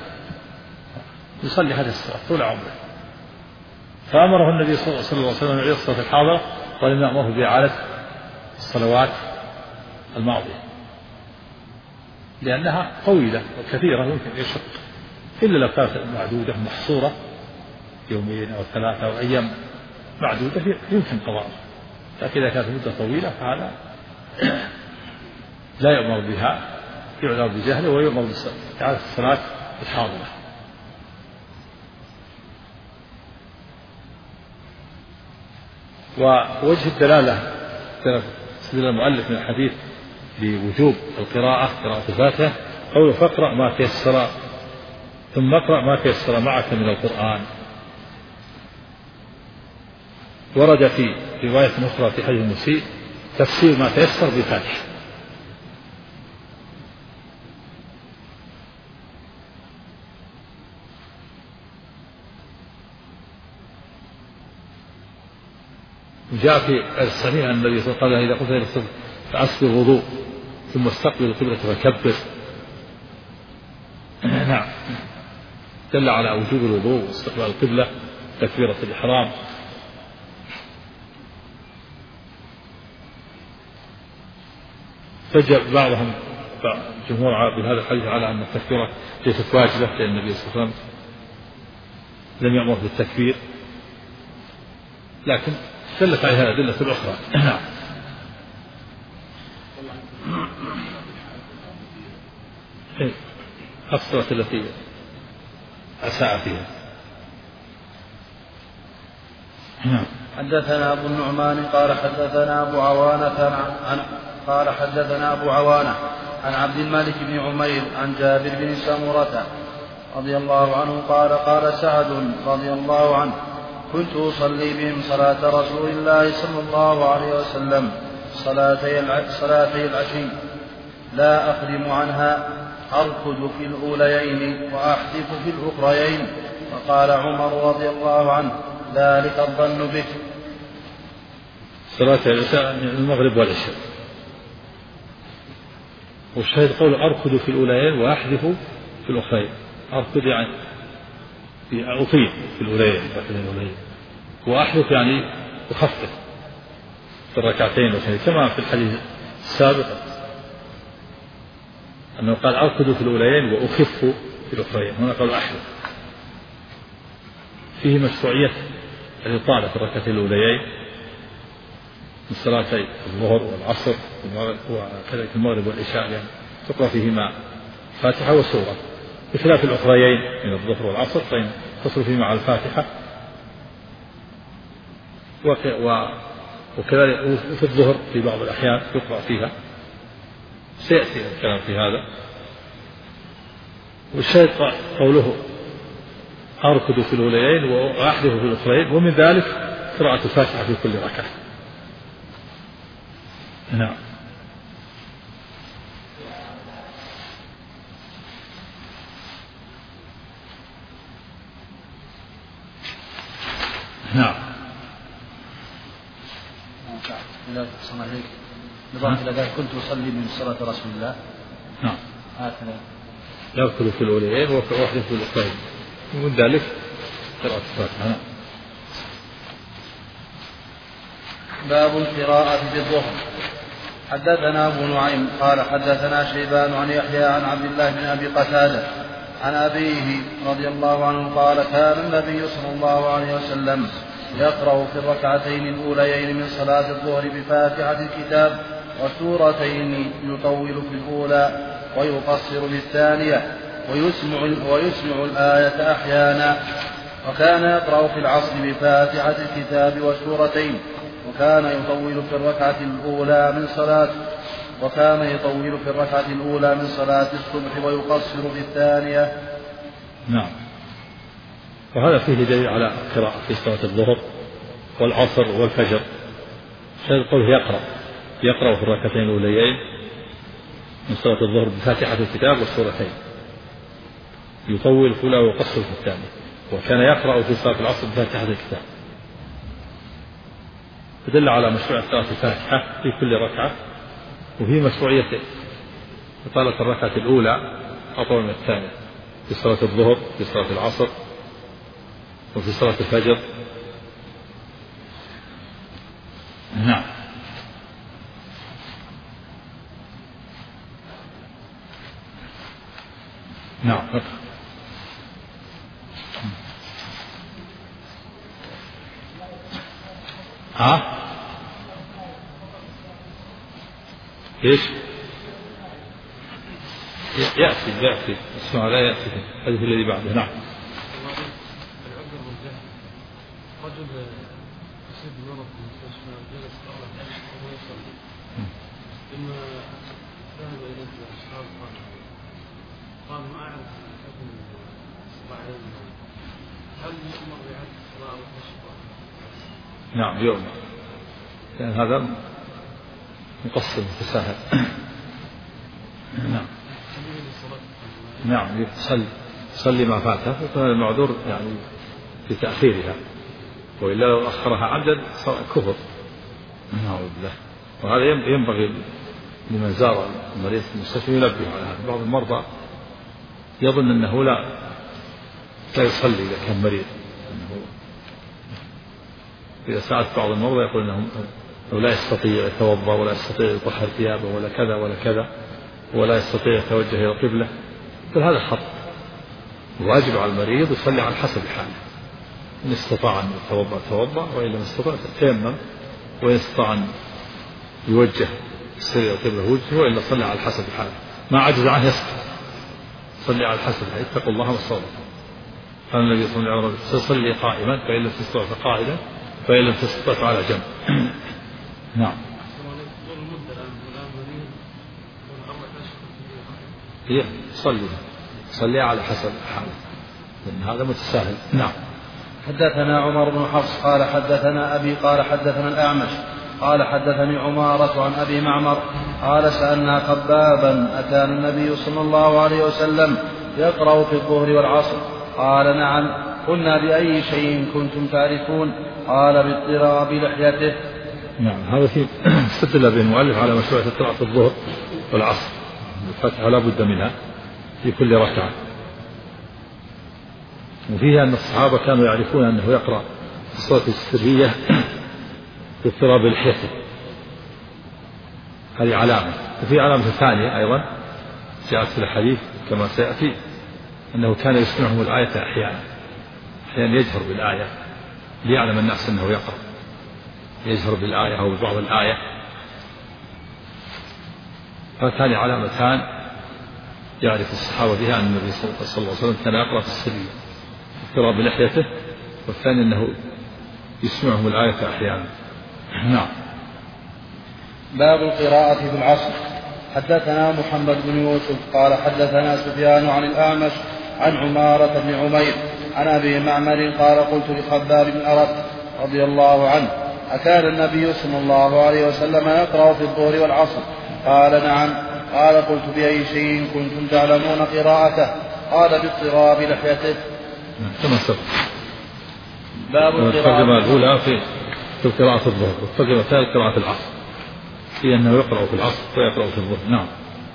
يصلي هذه الصلاة طول عمره، فأمره النبي صلى الله عليه وسلم يعيد الصلاة الحاضرة ولم يأمره بإعادة الصلوات الماضية، لأنها طويلة وكثيرة يمكن يشق، إلا لو كانت معدودة محصورة 2 أو 3 أو أيام معدودة يمكن قضاء، لكن إذا كانت مدة طويلة فهذا لا يؤمر بها، يعذر بجهله ويؤمر بإعادة الصلاة الحاضرة. ووجه الدلالة استدل المؤلف من الحديث بوجوب قراءة الفاتحة قوله فاقرأ ما تيسر ثم اقرأ ما تيسر معك من القرآن. ورد في رواية أخرى في حديث المسيء تفسير ما تيسر بالفاتحة، وجاء في الصحيح أن النبي صلى الله عليه وسلم إذا قلت إلى الصبح فأسبغ الوضوء ثم استقبل القبلة فكبر. نعم، دل على وجوب الوضوء واستقبال القبلة تكبيرة الإحرام. فجأ بعضهم جمهور بهذا الحديث على أن التكبيرة ليست واجبة، لأن النبي صلى الله عليه وسلم لم يأمر بالتكبير، لكن دلت عليها الأدلة الأخرى. الصلاة التي أساء فيها. حدثنا أبو النعمان قال حدثنا أبو عوانة عن عبد الملك بن عمير عن جابر بن سمرة رضي الله عنه قال قال سعد رضي الله عنه: كنت أصلي بهم صلاة رسول الله صلى الله عليه وسلم صلاتي العشي لا أخدم عنها، أركض في الأوليين وأحدث في الأخريين. فقال عمر رضي الله عنه: ذلك الظن بك. صلاة العشاء المغرب والعشاء، والشاهد قول أركض في الأوليين وأحدث في الأخرين. أركض يعني أطيل في الأوليين وأحدث يعني أخفف في الركعتين كما في الحديث السابق أنه قال أركض في الأوليين وأخف في الأخرين، هنا قال أحدث. فيه مشروعية الإطالة في الركعتين الأوليين من صلاتي الظهر والعصر وكذلك المغرب والعشاء، يعني تقرأ فيهما فاتحة وسورة، بخلاف الأخريين من الظهر والعصر فإن تصل فيهما مع الفاتحة، وكذلك في الظهر في بعض الأحيان يقرأ فيها، سيأتي الكلام في هذا. والشاهد قوله أركض في الأوليين وأحدث في الأخرين، ومن ذلك قراءة الفاتحة في كل ركعة. نعم. نعم. إذا كنت أصلي من صلاة رسول الله. نعم. هكذا. يركض في الأوليين وأحدث في الأخرين، ومن ذلك قراءة الفاتحة. باب القراءة في الظهر. حدثنا أبو نعيم قال حدثنا شيبان عن يحيى عن عبد الله بن أبي قتادة عن أبيه رضي الله عنه قال: كان النبي صلى الله عليه وسلم يقرأ في الركعتين الأوليين من صلاة الظهر بفاتحة الكتاب وسورتين، يطول في الأولى ويقصر في الثانية ويسمع الآية أحيانا. وكان يقرأ في العصر بفاتحة الكتاب وسورتين، وكان يطول في الركعة الأولى من صلاة الصبح ويقصر في الثانية. نعم. وهذا فيه دليل على قراءة في صلاة الظهر والعصر والفجر. شاهد قوله يقرأ في الركعتين الأوليين من صلاة الظهر بفاتحة الكتاب والسورتين، يطول في الأولى ويقصر في الثانية. وكان يقرأ في صلاة العصر بفاتحة الكتاب، فدل على مشروعية قراءة الفاتحة في كل ركعة، وفي مشروعية إطالة الركعة الأولى أطول من الثانية في صلاة الظهر، في صلاة العصر، وفي صلاة الفجر. نعم. نعم. ايش؟ يأتي السؤال لا يأتي الحديث الذي بعده. نعم. رجل يصيب مرض في المستشفى وجلس وهو يصلي، ثم ذهب إلى الأشخاص قال ما أعرف حكم إصبعين، هل يؤمر بعد الصلاة أو التشفى؟ نعم يؤمر، لأن هذا مقصر متساهل. نعم. نعم يصلي ما فاته، وكان المعذور يعني في تأخيرها، وإلا لو أخرها عمدا صار كفر. نعوذ بالله. وهذا ينبغي لمن زار المريض في المستشفى ينبه على هذا. بعض المرضى يظن أنه لا يصلي إذا كان مريض. إذا سألت بعض المرضى يقول أنهم ولا يستطيع يتوضأ ولا يستطيع يطهر ثيابه ولا كذا ولا كذا ولا يستطيع يتوجه إلى القبلة، فهذا خطأ. الواجب على المريض يصلي على حسب حاله، إن استطاع أن يتوضأ توضأ، وإن لم يستطع تيمم، وإن استطاع أن يوجه السرير القبلة وجهه، وإلا صلى على حسب حاله، ما عجز عنه يسقط، صلي على حسب حاله، اتقوا الله ما استطعتم. قال النبي صلى الله عليه وسلم صلي قائما فإن لم تستطع فقاعدا فإن لم تستطع فعلى جنب. نعم. هي صلي على حسب حاله، لأن هذا متساهل. نعم. حدثنا عمر بن حفص قال حدثنا أبي قال حدثنا الأعمش قال حدثني عمارة عن أبي معمر قال سألنا خبابا أكان النبي صلى الله عليه وسلم يقرأ في الظهر والعصر؟ قال نعم. قلنا بأي شيء كنتم تعرفون؟ قال باضطراب لحيته. نعم. هذا في استدل به المؤلف على مشروعية القراءة في الظهر والعصر، الفتحة لا بد منها في كل ركعة، وفيها أن الصحابة كانوا يعرفون أنه يقرأ في الصلاة السرية باضطراب لحيته، هذه علامة. وفي علامة ثانية أيضا جاءت في الحديث كما سيأتي أنه كان يسمعهم الآية أحيانا يجهر بالآية ليعلم الناس أنه يقرأ، يجهر بالآية أو ببعض الآية. هاتان علامتان يعرف الصحابة بها أن النبي صلى الله عليه وسلم كان يقرأ في السرية اضطراب بلحيته، والثاني أنه يسمعهم الآية أحيانا. نعم. باب القراءة في العصر. حدثنا محمد بن يوسف قال حدثنا سفيان عن الأعمش عن عمارة بن عمير عن أبي معمر قال قلت لخباب بن أرد رضي الله عنه أكان النبي صلى الله عليه وسلم يقرأ في الظهر والعصر؟ قال نعم. قال قلت بأي شيء كنتم تعلمون قراءته؟ قال باضطراب لحيته. كما سبق. باب الترجمة الأولى في قراءة الظهر، والترجمة الثالثة قراءة العصر، في أنه يقرأ في العصر ويقرأ في الظهر. نعم.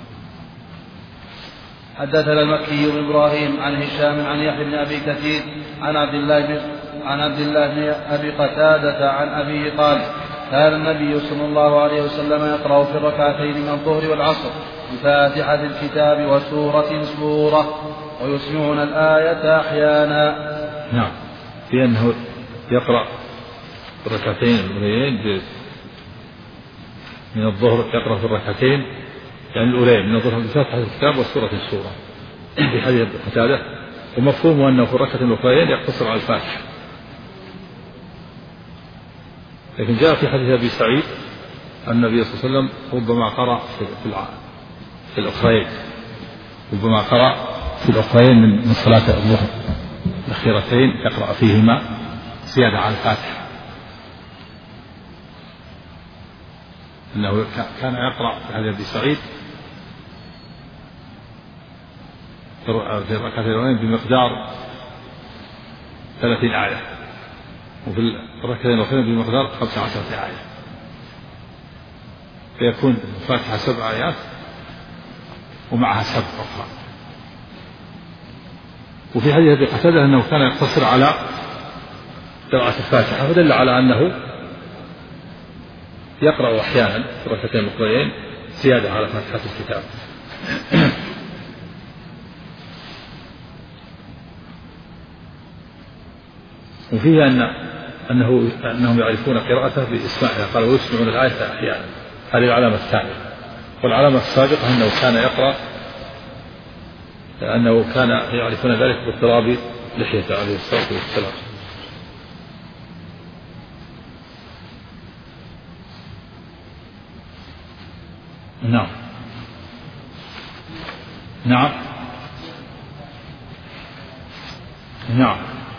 حدثنا المكي بن إبراهيم عن هشام عن يحيى بن أبي كثير عن عبد الله بن أبي قتادة عن أبيه قال كان النبي صلى الله عليه وسلم يقرأ في الركعتين من الظهر والعصر بفاتحة الكتاب وسورة سورة ويسمعون الآية أحيانا. نعم. في أنه يقرأ الركعتين الأوليين من الظهر، يقرأ في الركعتين يعني الأولين من الظهر بفاتحة الكتاب وسورة السورة في حديث قتادة، ومفهوم أنه في الركعة الأخرين يقتصر على الفاتحة. لكن جاء في حديث أبي سعيد أن النبي صلى الله عليه وسلم ربما قرأ في الأخرين، ربما قرأ في الأخرين من صلاة الظهر الأخيرتين يقرأ فيهما زيادة على الفاتحة، أنه كان يقرأ في حديث أبي سعيد في الركعتين الأولين بمقدار 30 آية، وفي الركعتين الأخرين بمقدار 15 آية، فيكون الفاتحة 7 آيات ومعها 7 أخرى. وفي حديث أبي قتادة أنه كان يقتصر على قراءة الفاتحة، فدل على أنه يقرأ أحيانا في الركعتين الأخرين زيادة على فاتحة الكتاب. وفيه أنهم يعرفون قراءته بإسماعها، قال ويسمعون الآية أحيانا، هذه العلامة الثانية. والعلامة السابقة أنه كان يقرأ، أنه كان يعرفون ذلك باضطراب لحيته عليه الصلاة والسلام. نعم. نعم. نعم.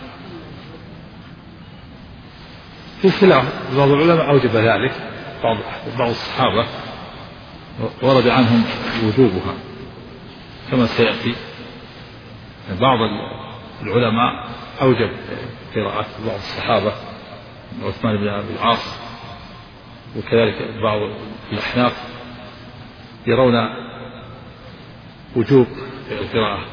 في خلاف، بعض العلماء أوجب ذلك، بعض الصحابة ورد عنهم وجوبها كما سيأتي. بعض العلماء أوجب قراءة بعض الصحابة عثمان بن أبي العاص، وكذلك بعض الأحناف يرون وجوب القراءة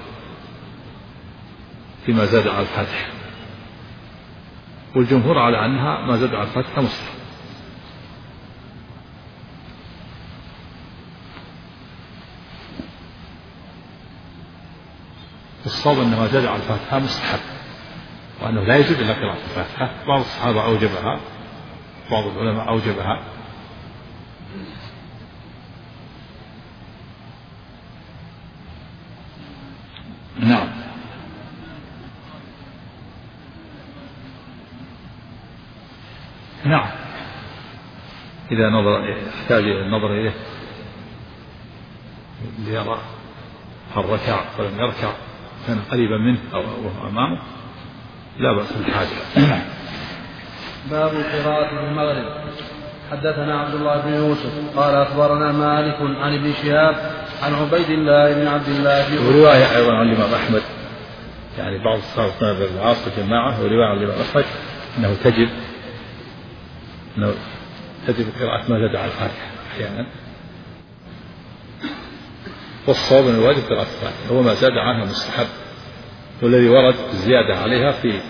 فيما زاد على الفاتحة، والجمهور على أنها ما زاد على الفاتحة مستحب. والصواب أنه ما زاد على الفاتحة مستحب، وأنه لا يجب إلا قراءة الفاتحة. بعض الصحابة أوجبها، بعض العلماء أوجبها. نعم. نعم، إذا نظر يحتاج إلى النظر إليه ليرى هل ركع ولم يركع، كان قريبا منه أو أمامه، لا بأس بالحاجة. باب القراءة في المغرب. حدثنا عبد الله بن يوسف قال أخبرنا مالك عن ابن شهاب عن عبيد الله بن عبد الله. ورواية أيضا عن الإمام أحمد، يعني بعض الصحابة بن العاص جماعة، ورواية عن الإمام أحمد أنه تجب قراءة ما زاد على الفاتحة أحيانا، والصواب أن الواجب قراءة الفاتحة، وما زاد عنها مستحب، والذي ورد الزيادة عليها في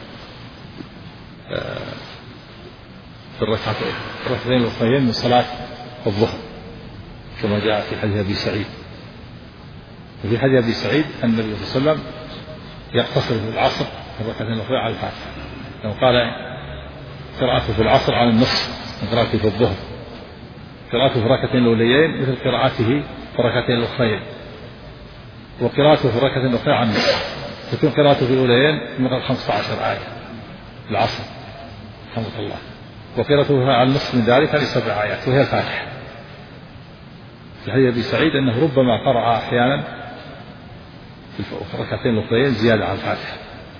الركعتين الأخرين من صلاة الظهر، كما جاء في حديث أبي سعيد. وفي حديث أبي سعيد أن النبي صلى الله عليه وسلم يقتصر في العصر في الركعتين الأخرين على الفاتحة، لو قال قراءته في العصر على النصف من قراءته في الظهر، قراءته في الركعتين الأوليين مثل قراءته في الركعتين الأخرين، وقراءته في الركعتين الأخرين على النصف تكون قراءته في الأوليين من 15 آية العصر رحمه الله، وقراءته على النصف من ذلك يعني 7 آيات وهي الفاتحة. في حديث أبي سعيد أنه ربما قرأ أحيانا في الركعتين الأخرين زيادة على الفاتحة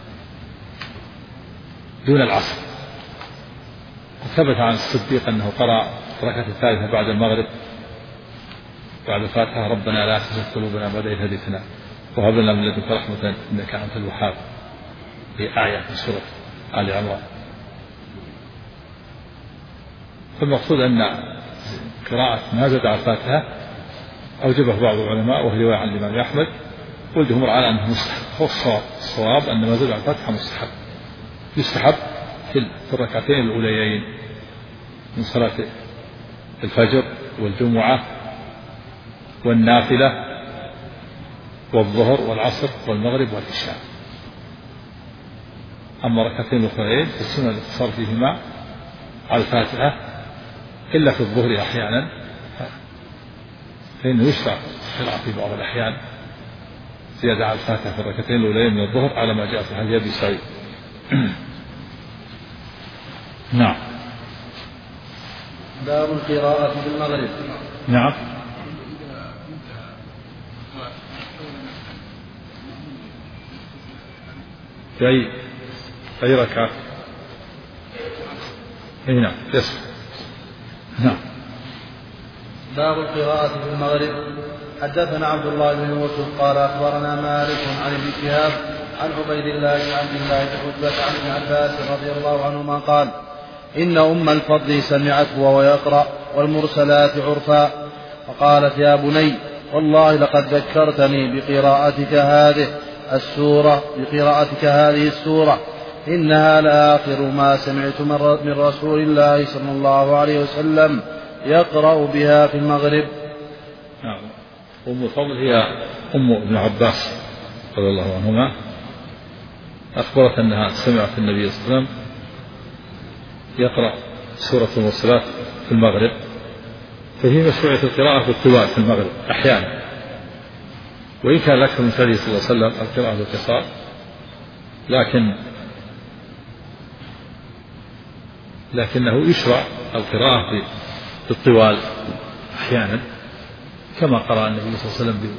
دون العصر. ثبت عن الصديق أنه قرأ في الركعة الثالثة بعد المغرب بعد الفاتحة ربنا لا تزغ قلوبنا بعد إذ هديتنا وهب لنا من لدنك رحمة إنك أنت الوهاب، في آية من سورة آل عمران. فالمقصود أن قراءة ما زاد على الفاتحة أوجبه بعض العلماء، وهي رواية عن الإمام أحمد، والجمهور على أنه مستحب. هو الصواب أن ما زاد على الفاتحة مستحب، يستحب في الركعتين الأوليين من صلاة الفجر والجمعة والنافلة والظهر والعصر والمغرب والعشاء. أما ركعتين الأخرين فالسنة الاقتصار فيهما على الفاتحة إلا في الظهر أحيانا، فإنه يشرع القراءة في بعض الأحيان زيادة على الفاتحة في الركعتين الأوليين من الظهر على ما جاء في حديث أبي سعيد. نعم. باب القراءة في المغرب. نعم. في أي ركعة؟ نعم. يس. نعم. باب القراءة في المغرب. حدثنا عبد الله بن يوسف قال أخبرنا مالك عن ابن شهاب عن عبيد الله بن عبد الله بن عتبة عن ابن عباس رضي الله عنهما قال إن أم الفضل سمعته وهو يقرأ والمرسلات عرفا، فقالت يا بني والله لقد ذكرتني بقراءتك هذه السورة إنها لآخر ما سمعت من رسول الله صلى الله عليه وسلم يقرأ بها في المغرب. نعم. أم الفضل هي أم ابن عباس رضي الله عنهما، أخبرت أنها سمعت النبي صلى الله عليه وسلم يقرأ سورة المرسلات في المغرب، فهي مشروعية القراءة بالطوال في المغرب أحيانا، وإن كان أكثر من فعله صلى الله عليه وسلم القراءة بالقصار، لكنه يشرع القراءة بالطوال أحيانا، كما قرأ النبي صلى الله عليه وسلم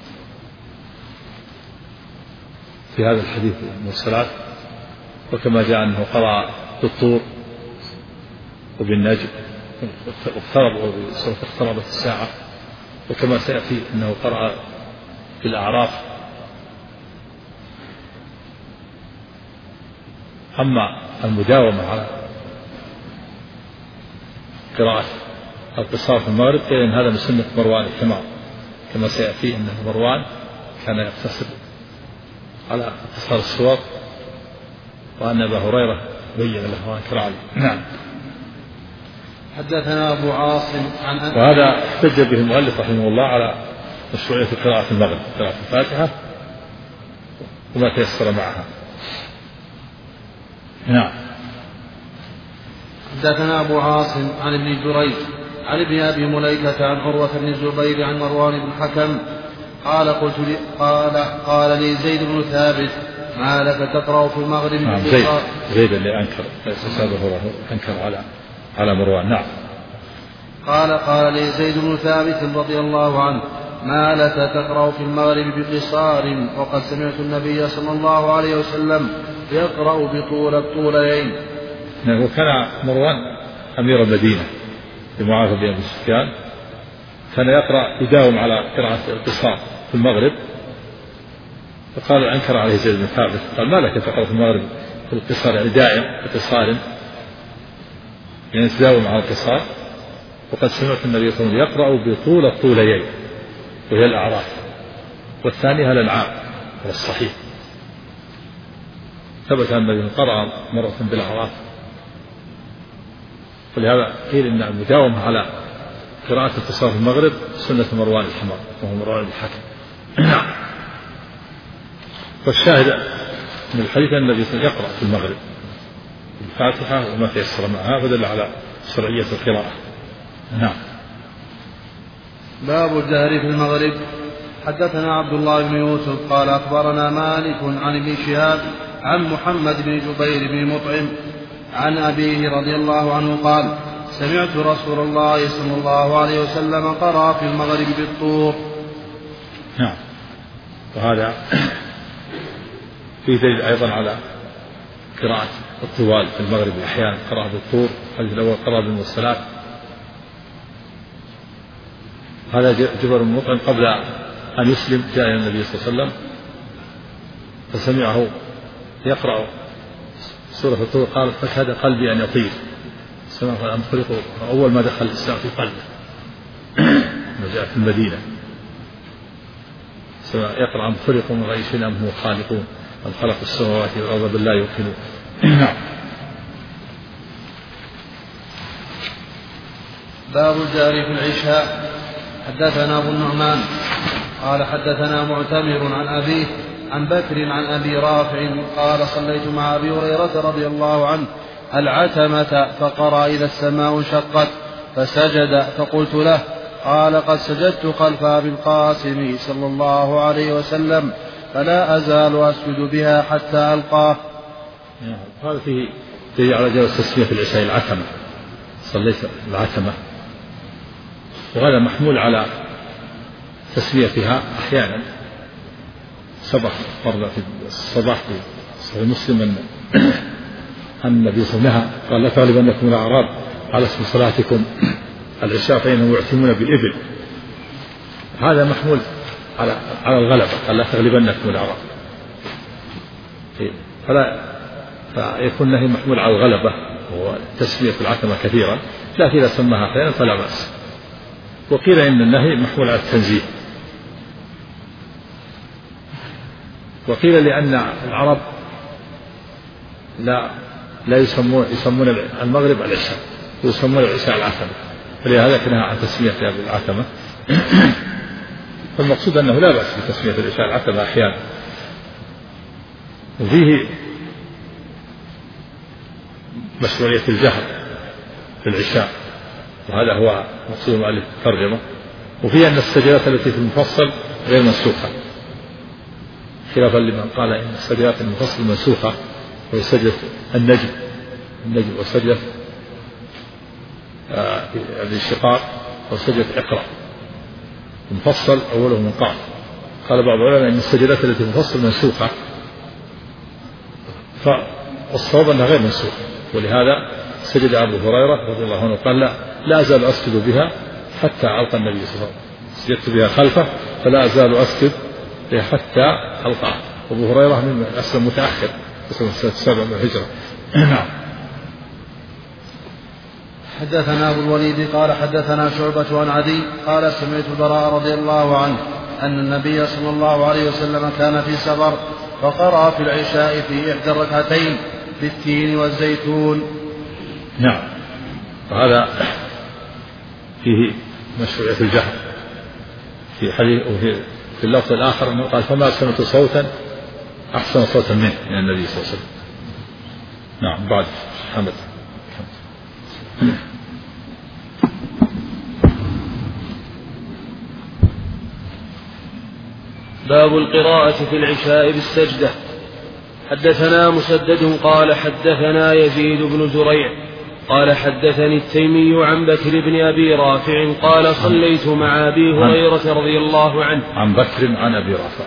في هذا الحديث المرسلات، وكما جاء أنه قرأ بالطور وبالنجم اقتربت الساعة، وكما سيأتي أنه قرأ بالأعراف. أما المداومة على قراءة القصار في المغرب فإن هذا من سنة مروان الحمار، كما سيأتي أن مروان كان يقتصر على اقتصار السور، وأن أبا هريرة بين له أن قراءة. نعم. حدثنا أبو عاصم عن وهذا احتج به المؤلف رحمه الله على مشروعية القراءة في المغرب، قراءة الفاتحة وما تيسر معها. نعم. حدثنا أبو عاصم عن ابن جريج عن ابن أبي مليكة عن عروة بن الزبير عن مروان بن الحكم قال لي زيد بن ثابت ما لك تقرأ في المغرب؟ زيد اللي أنكر على مروان. نعم. قال لي زيد بن ثابت رضي الله عنه ما لك تقرأ في المغرب بقصار وقد سمعت النبي صلى الله عليه وسلم يقرأ بطول الطولين. وكان مروان أمير المدينة لمعاذ بن أبي سفيان، كان يداوم على قراءة القصار في المغرب، فقال أنكر عليه زيد بن ثابت قال ما لك تقرأ في المغرب في القصار، يعني دائم بقصار، يعني تداوم على القصار، وقد سمعت النبي صلى الله عليه وسلم يقرأ بطول الطولين وهي الأعراف، والثانية الأنعام والصحيح. ثبت أن النبي قرأ مرة بالأعراف، ولهذا قيل أن المداومة على قراءة القصار في المغرب سنة مروان الحمار وهو مروان الحكم. والشاهد من الحديث أن النبي صلى الله عليه وسلم يقرأ في المغرب الفاتحة وما تيسر معها، فدل على شرعية القراءة. نعم. باب الجهر في المغرب. حدثنا عبد الله بن يوسف قال أخبرنا مالك عن ابن شهاب عن محمد بن جبير بن مطعم عن أبيه رضي الله عنه قال سمعت رسول الله صلى الله عليه وسلم قرأ في المغرب بالطور. نعم. وهذا في دليل أيضا على قراءة الطوال في المغرب أحيانا، قرأ بالطور. الحديث الأول قرأ بالمرسلات. هذا جبر بن مطعم قبل أن يسلم جاء إلى النبي صلى الله عليه وسلم فسمعه يقرأ سورة الطور، قال فكاد قلبي أن يطير. سمعه أن خلقه أول ما دخل الإسلام في قلبه وجاء في المدينة، يقرأ أم خلقوا من غير شيء أم هم خالقون أم خلقوا السماوات والأرض بل لا يوقنون. باب الجهر في العشاء. حدثنا أبو النعمان قال حدثنا معتمر عن أبيه عن بكر عن أبي رافع قال صليت مع أبي هريرة رضي الله عنه العتمة فقرأ إذا السماء انشقت فسجد فقلت له قال قد سجدت خلف أبي القاسم صلى الله عليه وسلم فلا أزال أسجد بها حتى ألقاه. هذا فيه دليل على جواز تسمية في العشاء العتمة، صليت العتمة، وهذا محمول على تسميتها أحيانا. سبق مرة في الصباح في صحيح مسلم أن النبي صلى الله عليه وسلم قال لا تغلبنكم الأعراب على اسم صلاتكم العشاء فإنهم يعتمون بالإبل. هذا محمول على الغلبة، قال لا تغلبنكم الأعراب، فيكون نهي محمول على الغلبة وتسمية العتمة كثيرا، لكن إذا سماها أحيانا فلا بأس. وقيل إن النهي محمول على التنزيه، وقيل لأن العرب لا يسمون المغرب العشاء ويسمون العشاء العتمة، فلهذا كان عن تسميتها بالعتمة. فالمقصود أنه لا بأس بتسمية العشاء العتمة أحيانا. وفيه مشروعية الجهر في العشاء، وهذا هو مقصود مؤلف الترجمة. وفيه أن السجدات التي في المفصل غير منسوخة، خلافا لمن قال إن السجدات المفصل منسوخة، وهي سجدة النجم وسجدة الانشقاق وسجدة اقرأ. المفصل أوله من قاف. قال بعض العلماء إن السجدات التي مفصل منسوخة، فالصواب أنها غير منسوخة، ولهذا سجد أبو هريرة رضي الله عنه قال لا أزال أسجد بها حتى ألقى النبي صلى الله عليه وسلم، سجدت بها خلفه فلا أزال أسجد بها حتى ألقاه. أبو هريرة من أسلم متأخر، أسلم سنة 7 من الهجرة. نعم. حدثنا أبو الوليد قال حدثنا شعبة عن عدي قال سمعت البراء رضي الله عنه أن النبي صلى الله عليه وسلم كان في سفر فقرأ في العشاء في إحدى الركعتين بالتين والزيتون. نعم. وهذا فيه مشروعية الجهر في حديث، وفي اللفظ الآخر أنه قال فما سمعت صوتا أحسن صوتا منه من النبي صلى الله عليه وسلم. نعم. بعد حمد. باب القراءة في العشاء بالسجدة. حدثنا مسدد قال حدثنا يزيد بن زريع قال حدثني التيمي عن بكر بن أبي رافع قال صليت مع أبي هريرة رضي الله عنه. عن بكر عن أبي رافع.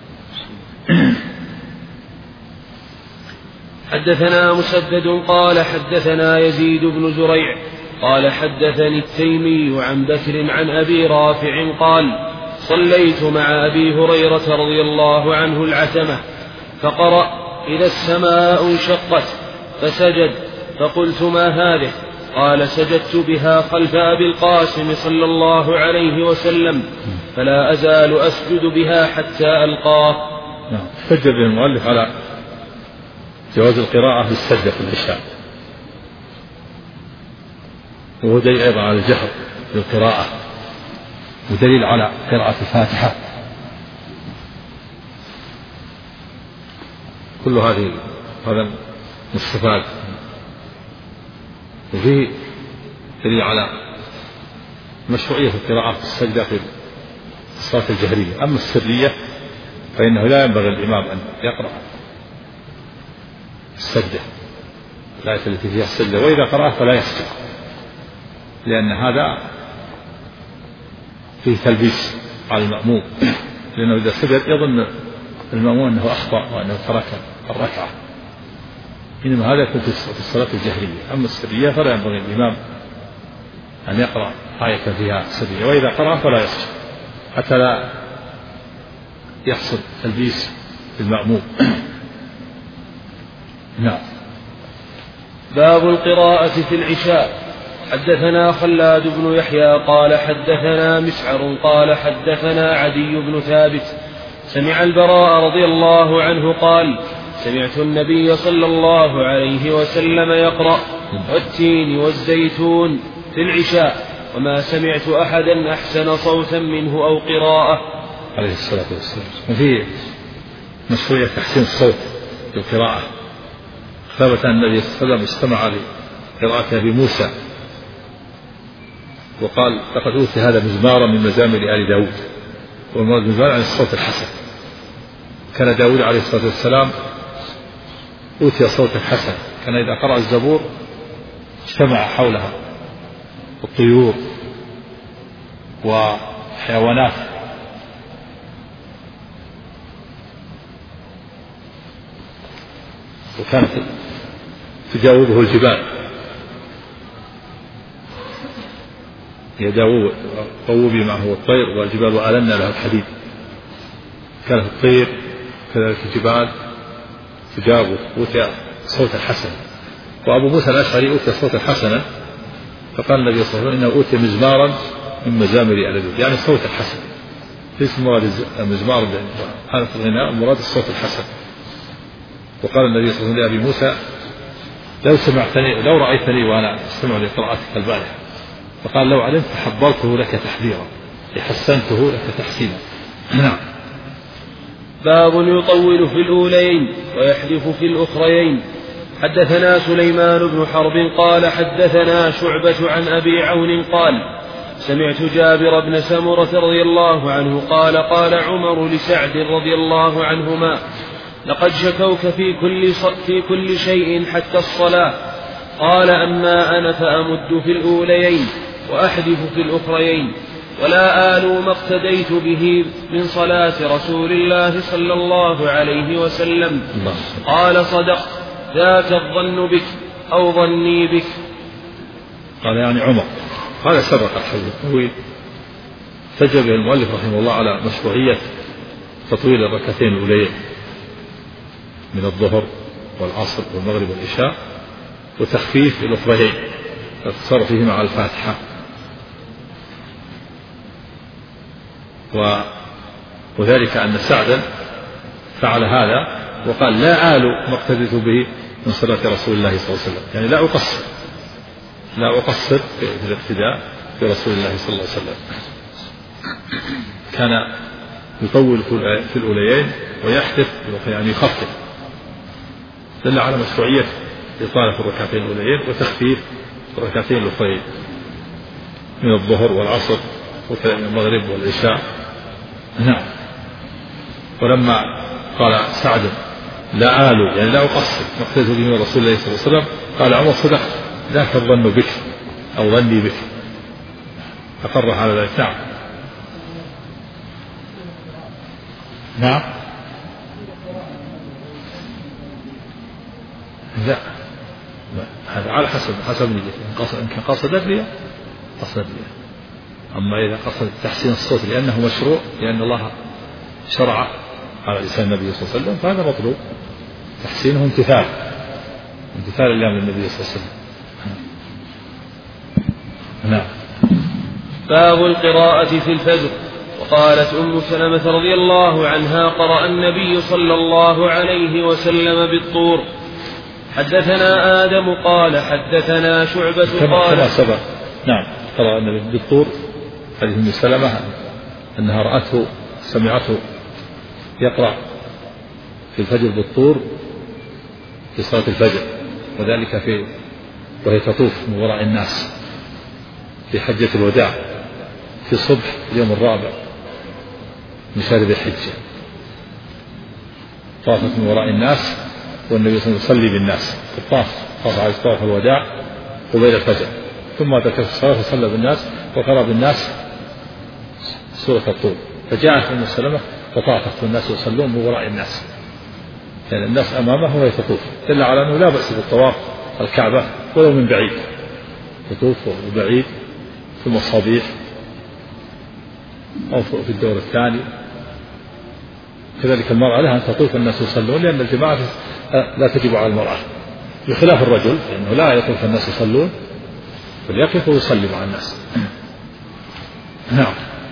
حدثنا مسدد قال حدثنا يزيد بن زريع قال حدثني التيمي عن بكر عن أبي رافع قال صليت مع أبي هريرة رضي الله عنه العتمة فقرأ إذا السماء انشقت فسجد فقلت ما هذه؟ قال سجدت بها خلف أبي القاسم صلى الله عليه وسلم فلا أزال أسجد بها حتى ألقاه. سجد المؤلف على جواز القراءة بالسجدة في العشاء، وهو دليل أيضا على الجهر بالقراءة ودليل على قراءة الفاتحة. كل هذا مستفاد، وفيه دليل على مشروعية القراءة في السجدة في الصلاة الجهرية. أما السرية فإنه لا ينبغي الإمام أن يقرأ السجدة الآية التي فيها السجدة، وإذا قرأ فلا يسجد، لأن هذا فيه تلبيس على المأموم، لأنه إذا سجد يظن المأموم أنه أخطأ وأنه ترك الركعة، إنما هذا يكون في الصلاة الجهرية. أما السرية فلا ينبغي الإمام أن يقرأ آية فيها سرية، وإذا قرأ فلا يسجد حتى لا يحصل تلبيس بالمأموم. نعم. باب القراءة في العشاء. حدثنا خلاد بن يحيى قال حدثنا مسعر قال حدثنا عدي بن ثابت سمع البراء رضي الله عنه قال سمعت النبي صلى الله عليه وسلم يقرأ والتين والزيتون في العشاء وما سمعت أحدا أحسن صوتا منه أو قراءة. عليه الصلاة والسلام. وفي مشروعية تحسين الصوت في القراءة. ثبت أن النبي صلى الله عليه وسلم استمع لقراءة أبي موسى وقال لقد أوتي هذا مزمارا من مزامر آل داود، والمراد مزمار عن الصوت الحسن. كان داود عليه الصلاة والسلام أوتي صوتا حسن، كان إذا قرأ الزبور اجتمع حولها الطيور وحيوانات وكانت تجاوبه الجبال يداوب طوبي معه الطير والجبال ألنا لها الحديد. كانت الطير كذلك الجبال تجاوب أوتي صوتا حسنا. وأبو موسى الأشعري أوتي صوتا حسنا، فقال النبي صلى الله عليه وسلم إنه أوتي مزمارا من مزامر آل داود، يعني الصوت الحسن. ليس مراد المزمار حالة الغناء، مراد الصوت الحسن. وقال النبي صلى الله عليه وسلم لأبي موسى لو رأيتني وأنا أستمع لقراءتك البارحة، فقال لو علمت حضرته لك تحذيرا حسنته لك تحسينا. نعم. باب يطول في الأولين ويحذف في الأخريين. حدثنا سليمان بن حرب قال حدثنا شعبة عن أبي عون قال سمعت جابر بن سمرة رضي الله عنه قال قال عمر لسعد رضي الله عنهما لقد شكوك في كل شيء حتى الصلاة. قال أما أنا فأمد في الأوليين وأحذف في الأخريين ولا آل ما اقتديت به من صلاة رسول الله صلى الله عليه وسلم. قال صدقت ذاك الظن بك أو ظني بك. قال يعني عمر هذا سبق الحديث طويل سجل به المؤلف رحمه الله على مشروعية تطويل الركعتين الأوليين من الظهر والعصر والمغرب والعشاء وتخفيف الأخريين الاقتصار فيهما على الفاتحة. وذلك أن سعدا فعل هذا وقال لا آل ما اقتديت به من صلاة رسول الله صلى الله عليه وسلم، يعني لا أقصر في الاقتداء برسول الله صلى الله عليه وسلم. كان يطول في الأوليين ويحدث يعني يخفف، دل على مشروعية إطالة الركعتين الأوليين وتخفيف الركعتين الأخرين من الظهر والعصر ومن المغرب والعشاء. نعم. ولما قال سعد لا آلو يعني لا أقصر ما اقتدت به من رسول الله صلى الله عليه وسلم، قال عمر صدقت ذاك الظن بك أو ظني بك، أقر على ذلك. نعم. نعم. لا هذا على حسب نيته، إن كان قصد الرياء قصد الرياء، أما إذا قصد تحسين الصوت لأنه مشروع لأن الله شرع على لسان النبي صلى الله عليه وسلم فهذا مطلوب تحسينه امتثال لأمر النبي صلى الله عليه وسلم. نعم. باب القراءة في الفجر. وقالت أم سلمة رضي الله عنها قرأ النبي صلى الله عليه وسلم بالطور. حدثنا آدم قال حدثنا شعبة قال كما سبق. نعم. قرأ النبي بالطور. حديث أم سلمة أنها رأته سمعته يقرأ في الفجر بالطور في صلاة الفجر، وذلك وهي تطوف من وراء الناس في حجة الوداع في صبح اليوم الرابع من شهر ذي الحجة، طافت من وراء الناس والنبي صلى الله عليه وسلم يصلي بالناس، طاف على طواف الوداع قبيل الفجر، ثم ذكر الصلاة فصلى بالناس وقرأ بالناس سورة الطور. فجاءت أم سلمة وطافت والناس يصلون من وراء الناس، يعني الناس أمامه وهي تطوف، دل على أنه لا بأس بالطواف الكعبة ولو من بعيد، تطوف وبعيد ثم الصبيح أو في الدور الثاني. كذلك المرأة لها أن تطوف الناس يصلون، لأن الجماعة لا تجب على المرأة بخلاف الرجل لأنه لا يطوف الناس يصلون بل يقف ويصلي مع الناس. نعم.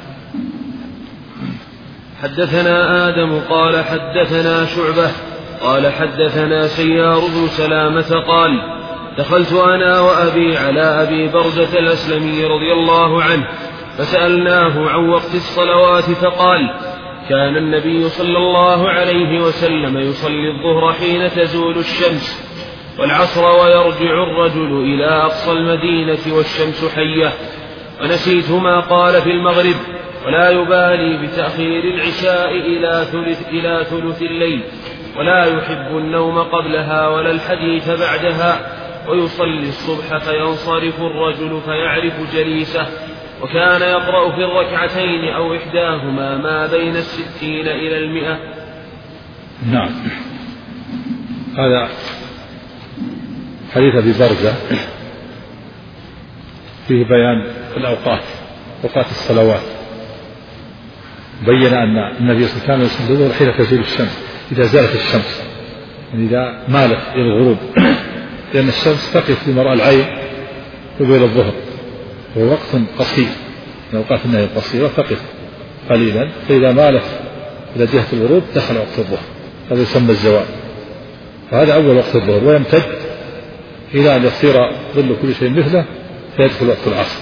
حدثنا آدم قال حدثنا شعبة قال حدثنا سيار بن سلامة قال دخلت أنا وأبي على أبي برزة الأسلمي رضي الله عنه فسألناه عن وقت الصلوات فقال كان النبي صلى الله عليه وسلم يصلي الظهر حين تزول الشمس والعصر ويرجع الرجل إلى أقصى المدينة والشمس حية، ونسيت ما قال في المغرب، ولا يبالي بتأخير العشاء إلى ثلث الليل، ولا يحب النوم قبلها ولا الحديث بعدها، ويصلي الصبح فينصرف الرجل فيعرف جليسه، وكان يقرأ في الركعتين أو إحداهما ما بين 60 إلى 100. نعم. هذا حديث أبي برزة فيه بيان الأوقات، أوقات الصلوات، بين أن النبي صلى الله عليه وسلم كان يصلي حين تزول الشمس إذا زالت الشمس، يعني إذا مالت إلى الغروب، لأن الشمس تقف في مرأى العين قبيل الظهر، وهو وقت قصير من أوقات النهي القصيرة، تقف قليلا، فإذا مالت إلى جهة الغروب دخل وقت الظهر، هذا يسمى الزوال، فهذا أول وقت الظهر، ويمتد إلى أن يصير ظل كل شيء مثله فيدخل وقت العصر.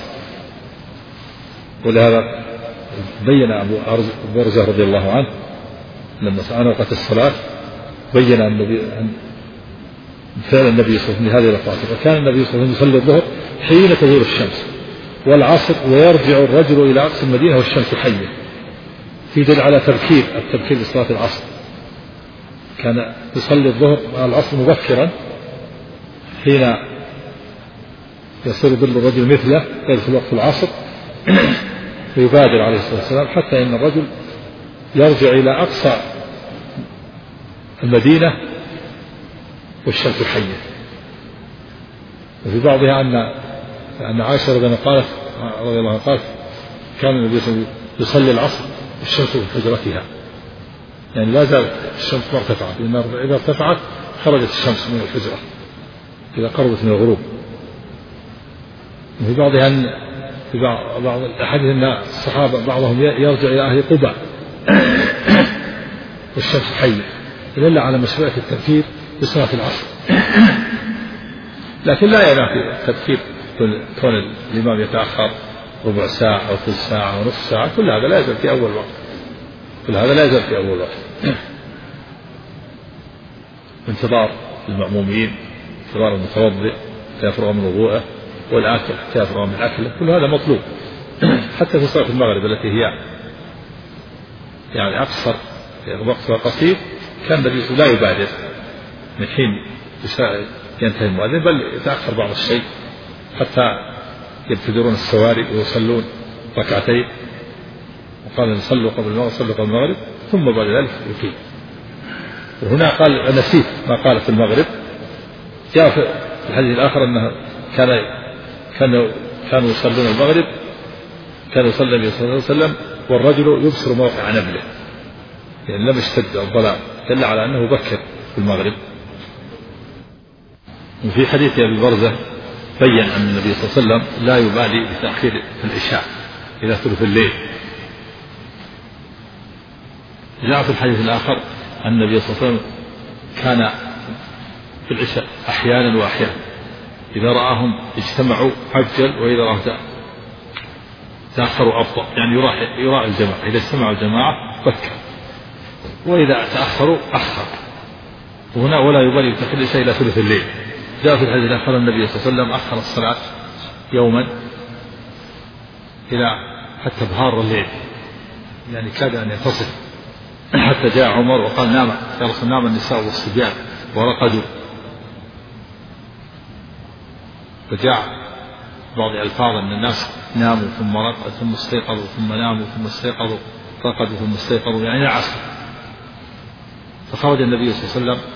ولهذا بين أبو برزة رضي الله عنه لما سأل وقت الصلاة بين أن فعل النبي صلى الله عليه وسلم هذه الأوقات، وكان النبي صلى الله عليه وسلم يصلي الظهر حين تزول الشمس والعصر ويرجع الرجل إلى أقصى المدينة والشمس حية، في دل على التبكير لصلاة العصر، كان يصلي الظهر والعصر مبكرا حين يصير ظل الرجل مثله يدخل وقت العصر فيبادر عليه الصلاة والسلام حتى إن الرجل يرجع إلى أقصى المدينة والشمس حية. وفي بعضها أن عائشة رضي الله عنها قالت كان النبي صلى الله عليه وسلم يصلي العصر والشمس في حجرتها، يعني لا زالت الشمس ما ارتفعت، لأن إذا ارتفعت خرجت الشمس من الحجرة إذا قربت من الغروب. وفي بعضها في بعض الأحاديث أن الصحابة بعضهم يرجع إلى أهل قباء والشمس حية، يدل على مشروعية التبكير بصلاة العصر. لكن لا ينافي التبكير كون الإمام يتأخر ربع ساعة أو ثلث ساعة أو نصف ساعة، كل هذا لا يزال في أول وقت، انتظار المأمومين، انتظار المتوضئ حتى يفرغ من وضوءه، والآكل حتى يفرغ من أكله، كل هذا مطلوب. حتى في صلاة المغرب التي هي يعني أقصر وقتها قصير، كان النبي لا يبادر من حين ينتهي المؤذن، بل يتأخر بعض الشيء حتى يبتدرون السواري ويصلون ركعتين، وقال صلوا قبل المغرب، صلوا قبل المغرب، ثم بعد ذلك يقيم. وهنا قال نسيت ما قال في المغرب. جاء في الحديث الآخر أنه كانوا يصلون المغرب، كان يصلي النبي صلى الله عليه وسلم والرجل يبصر موقع نبله، يعني لم يشتد الظلام، دل على أنه بكر في المغرب. وفي حديث أبي برزة بين أن النبي صلى الله عليه وسلم لا يبالي بتأخير العشاء إلى ثلث الليل. جاء في الحديث الآخر أن النبي صلى الله عليه وسلم كان في العشاء أحيانا وأحيانا، إذا رآهم اجتمعوا عجل، وإذا رأهم تأخروا أبطأ، يعني يراعي الجماعة، إذا اجتمعوا الجماعة بكر، وإذا تأخروا أخر. وهنا ولا يبالي بتأخير العشاء إلى ثلث الليل. جاء في الحديث الآخر النبي صلى الله عليه وسلم أخر الصلاة يوما إلى حتى بهار الليل، يعني كاد أن ينتصف، حتى جاء عمر وقال نام يا رسول، نام النساء والصبيان ورقدوا. فجاء بعض الألفاظ أن الناس ناموا ثم رقدوا ثم استيقظوا، ثم ناموا ثم استيقظوا، رقدوا ثم استيقظوا، يعني إلى العصر. فخرج النبي صلى الله عليه وسلم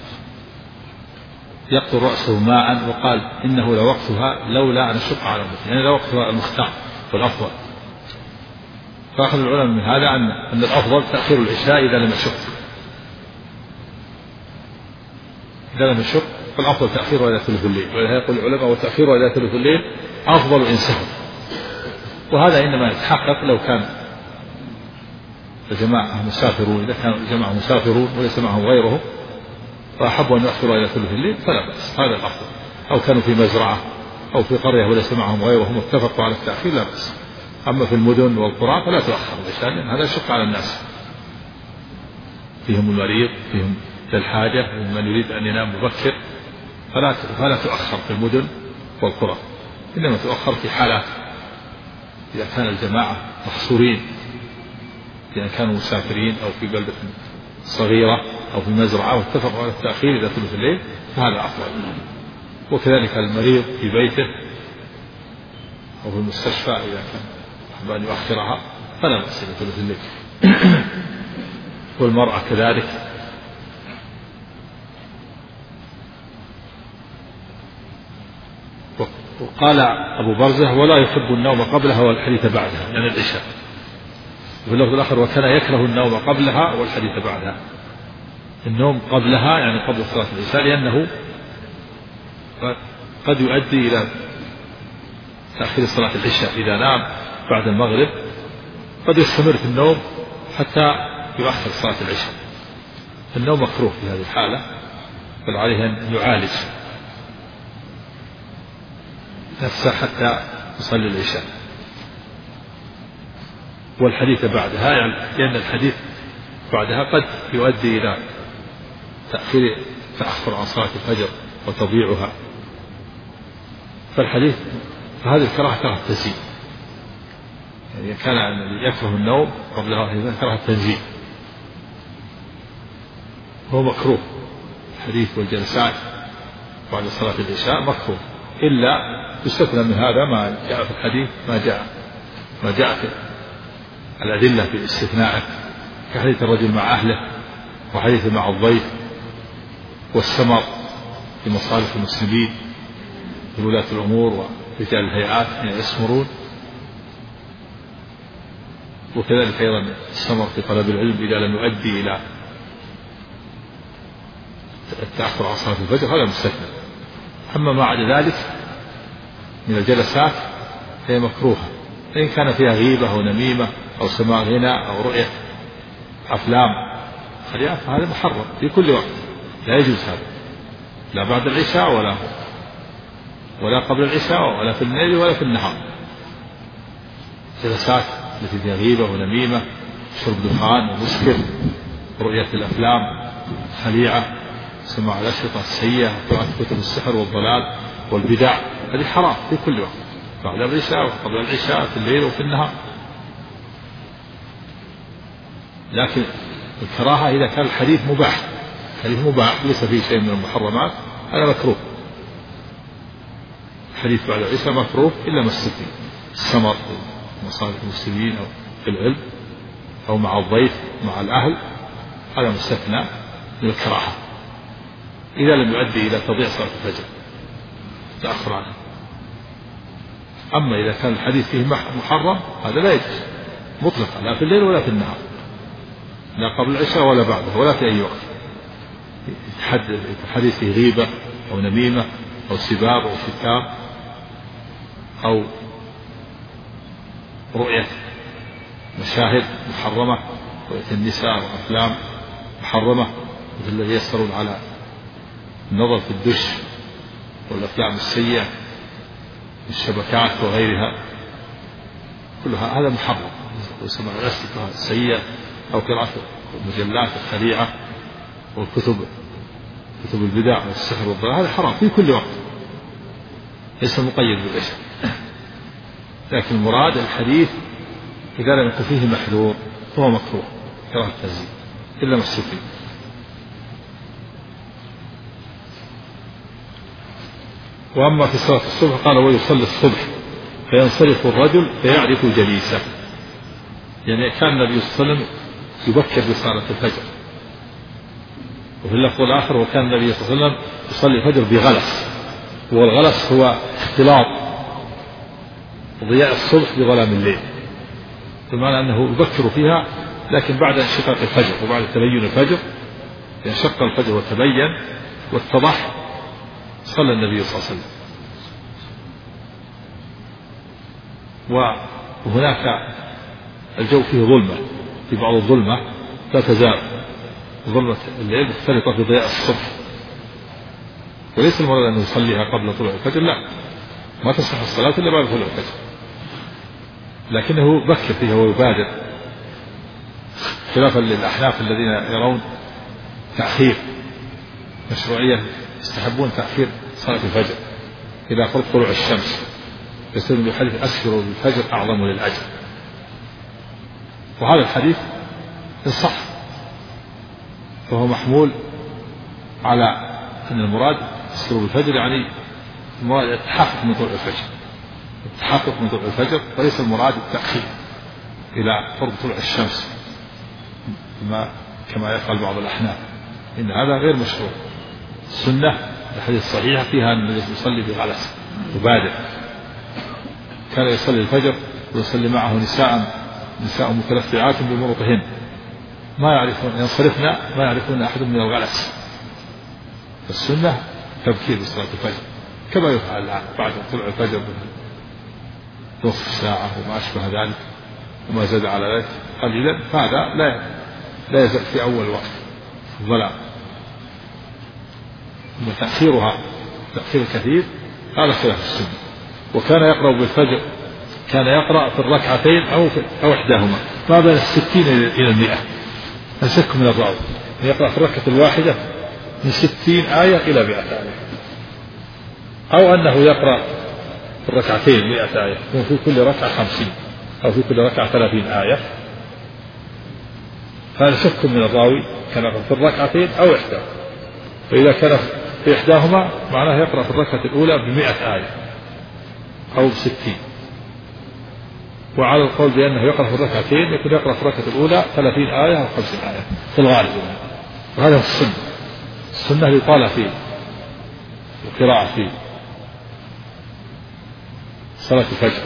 يقطر رأسه ماء وقال إنه لوقتها لولا أن أشق على أمتي، يعني لوقتها المختار والأفضل. فأخذ العلماء من هذا أن الأفضل تأخير العشاء إذا لم يشق، إذا لم يشق فالأفضل تأخيره إلى ثلث الليل. ولهذا يقول العلماء وتأخيره إلى ثلث الليل أفضل إن سهل. وهذا إنما يتحقق لو كان الجماعة مسافرون، إذا كانوا الجماعة مسافرون وليس معهم غيرهم فأحبوا أن يأخروا إلى ثلث الليل فلا بأس، هذا الأفضل. أو كانوا في مزرعة أو في قرية وليس معهم غيرهم واتفقوا على التأخير لا بأس. أما في المدن والقرى فلا تؤخر العشاء، لأن هذا يشق على الناس، فيهم المريض، فيهم للحاجة، ومن يريد أن ينام مبكر، فلا تؤخر في المدن والقرى، إنما تؤخر في حالات إذا كان الجماعة محصورين، إذا كانوا مسافرين أو في بلدة صغيرة أو في مزرعة واتفقوا على التأخير إلى ثلث الليل فهذا أفضل. وكذلك المريض في بيته أو في المستشفى إذا كان أحب أن يؤخرها فلا بأس إلى ثلث الليل. والمرأة كذلك. وقال أبو برزة ولا يحب النوم قبلها والحديث بعدها، يعني العشاء. وفي اللفظ الآخر وكان يكره النوم قبلها والحديث بعدها. النوم قبلها يعني قبل صلاة العشاء، لأنه قد يؤدي إلى تأخير صلاة العشاء. إذا نام بعد المغرب قد يستمر في النوم حتى يؤخر صلاة العشاء. النوم مكروه في هذه الحالة، بل عليه أن يعالج نفسه حتى يصلي العشاء. والحديث بعدها يعني لأن الحديث بعدها قد يؤدي إلى تأخر عن صلاة الفجر وتضييعها. فالحديث فهذه الكراهة كراهة التنزيل، يعني كان يكره النوم قبلها كراهة التنزيل، هو مكروه. الحديث والجلسات بعد صلاة العشاء مكروه، إلا يستثنى من هذا ما جاء في الحديث، ما جاء في الأدلة في استثناءه، كحديث الرجل مع أهله، وحديث مع الضيف، والسمر في مصالح المسلمين وولاة الأمور ورجال الهيئات يسمرون. وكذلك أيضا السمر في طلب العلم إذا لم يؤدي إلى التأخر عن صلاة الفجر هذا مستثنى. أما ما عدا ذلك من الجلسات هي مكروهة، إن كان فيها غيبة أو نميمة أو سماع غنى أو رؤية أفلام خليعة فهذا محرم في كل وقت، لا يجوز هذا، لا بعد العشاء ولا قبل العشاء ولا في الليل ولا في النهار. جلسات التي فيها غيبة ونميمة، شرب دخان ومسكر، رؤية الأفلام خليعة، سماع الأشرطة السيئة وقراءة كتب السحر والضلال والبدع، هذه حرام في كل وقت، بعد العشاء وقبل العشاء، في الليل وفي النهار. لكن الكراهة إذا كان الحديث مباح، الحديث مباح ليس فيه شيء من المحرمات، هذا مكروه. الحديث بعد العشاء مكروه إلا ما استثني السمر في مصالح المسلمين أو في العلم أو مع الضيف مع الأهل، هذا مستثنى من الكراهة إذا لم يؤدي إلى تضييع صلاة الفجر تأخر عنه. أما إذا كان الحديث فيه محرم هذا لا يجوز مطلقا، لا في الليل ولا في النهار، لا قبل العشاء ولا بعده ولا في أي وقت. الحديث فيه غيبة أو نميمة أو سباب أو شتام أو رؤية مشاهد محرمة، رؤية النساء وأفلام محرمة مثل الذي يسرون على النظر في الدش والأفلام السيئة الشبكات وغيرها، كلها هذا محرم. وسمع الأسئلة السيئة أو قراءة المجلات الخليعة والكتب كتب البدع والسحر والضلال، هذا حرام في كل وقت ليس مقيد بالعشاء. لكن المراد الحديث إذا لم يكن فيه محذور فهو مكروه كراهة التنزيل إلا مستثنى. وأما في صلاة الصبح قال ويصلي الصبح فينصرف الرجل فيعرف جليسه، يعني كان النبي صلى الله عليه وسلم يبكر بصلاة الفجر. وفي اللفظ الآخر وكان النبي صلى الله عليه وسلم يصلي الفجر بغلس، والغلس هو اختلاط ضياء الصبح بظلام الليل، بمعنى أنه يبكر فيها لكن بعد انشقاق الفجر وبعد تبين الفجر، انشق الفجر وتبين واتضح صلى النبي صلى الله عليه وسلم. وهناك الجو فيه ظلمة، في بعض الظلمة لا تزال ظلمة الليل مختلطة بضياء الصبح، وليس المراد أن يصليها قبل طلوع الفجر، لا، ما تصح الصلاة إلا بعد طلوع الفجر، لكنه بكر فيها ويبادر، خلافا للأحناف الذين يرون تأخير مشروعية، يستحبون تأخير صلاة الفجر إلى قرب طلوع الشمس، يستدل بحديث أسفروا بالفجر أعظم للأجر. وهذا الحديث إن صح فهو محمول على أن المراد أسفروا بالفجر، يعني المراد التحقق من طلوع الفجر، التحقق من طلوع الفجر، وليس المراد التأخير إلى قرب طلوع الشمس كما يفعل بعض الأحناف، إن هذا غير مشروع. السنة الحديث الصحيح فيها أن النبي يصلي بغلس يبادر، كان يصلي الفجر ويصلي معه نساء متلفعات بمرطهن ما يعرفون ينصرفن ما يعرفون أحد من الغلس. السنة تبكير بصلاة الفجر كما يفعل الآن بعد طلوع الفجر نصف ساعة وما أشبه ذلك وما زاد على ذلك قليلا، فهذا لا يزال في أول وقت الظلام. وتأخيرها تأخير كثير هذا خلاف السنة. وكان يقرأ بالفجر، كان يقرأ في الركعتين أو إحداهما ما بين 60 إلى 100، أشك من الراوي يقرأ في الركعة الواحدة من 60 آية إلى 100 آية، أو أنه يقرأ في الركعتين 100 آية وفي كل ركعة 50 أو في كل ركعة 30 آية. هذا شك من الراوي كان يقرأ في الركعتين أو إحداهما، فإذا كان في إحداهما معناه يقرأ في الركعة الأولى ب100 آية أو ب60. وعلى القول بأنه يقرأ في الركعتين يكون يقرأ في الركعة الأولى 30 آية أو 50 آية في الغالب، وهذا السنة. السنة لطالة فيه وقراءة فيه صلاة الفجر،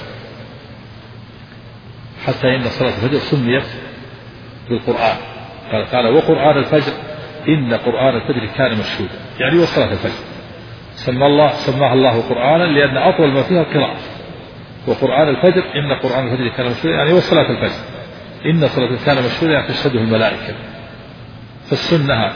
حتى إن صلاة الفجر سميت بالقرآن، قال تعالى وقرآن الفجر إن قرآن الفجر كان مشهودا، يعني وصلاة الفجر سماها الله قرآنا لأن أطول ما فيها القراءة. وقرآن الفجر إن قرآن الفجر كان مشهودا يعني وصلاة الفجر، إن صلاة كان مشهودا يعني تشهده الملائكة. فالسنة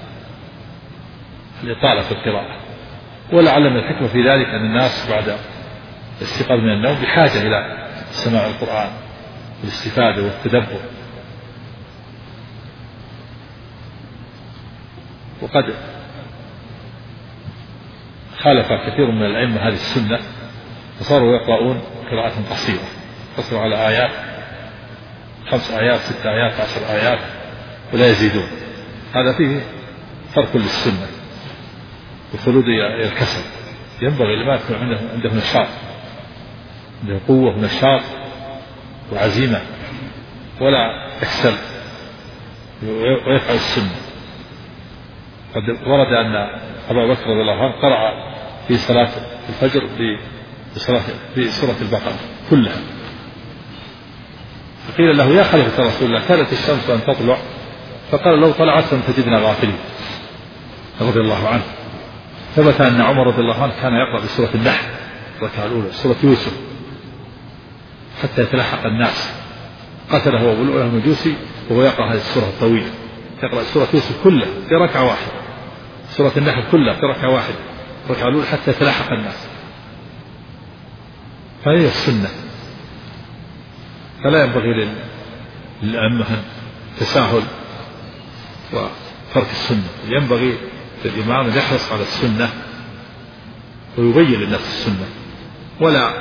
الإطالة في القراءة، ولعل من الحكمة في ذلك أن الناس بعد الاستيقاظ من النوم بحاجة إلى سماع القرآن والاستفادة والتدبر. وقد خالف كثير من الأئمة هذه السنة فصاروا يقرؤون قراءة قصيرة، تصل على آيات 5 آيات 6 آيات 10 آيات ولا يزيدون. هذا فيه ترك للسنة وخلود إلى الكسل. ينبغي لما يكون عنده نشاط، عنده قوة ونشاط وعزيمة ولا يكسل ويفعل السنة. قد ورد أن أبا بكر رضي الله عنه قرأ في صلاة الفجر في سورة البقرة كلها، فقيل له يا خليفة رسول الله كانت الشمس أن تطلع، فقال لو طلعت لم تجدنا غافلين رضي الله عنه. ثبت أن عمر رضي الله عنه كان يقرأ بسورة النحل الركعة الأولى سورة يوسف حتى يتلحق الناس، قتله أبو لؤلؤة المجوسي وهو يقرأ هذه السورة الطويلة، يقرأ سورة يوسف كلها في ركعة واحدة، سورة النحل كلها في ركعة واحدة الركعة الأولى حتى يتلحق الناس. فهي السنة، فلا ينبغي للأئمة التساهل وترك السنة. ينبغي للإمام أن يحرص على السنة ويبين للناس السنة ولا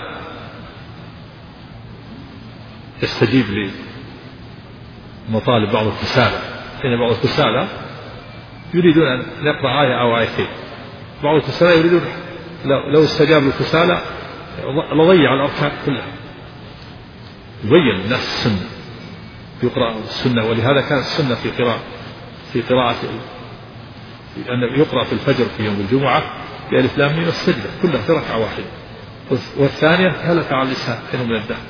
يستجيب لمطالب بعض الكسالى، فإن بعض الكسالى يريدون أن يقرأ آية أو آيتين، بعض الكسالى يريدون لو استجاب للكسالى لضيع الأركان كلها. يبين للناس السنة، يقرأ السنة. ولهذا كانت السنة في قراءة أن يقرأ في الفجر في يوم الجمعة بألف لام ميم السجدة كلها في ركعة واحدة، والثانية هلك على اللسان حين من الدهر.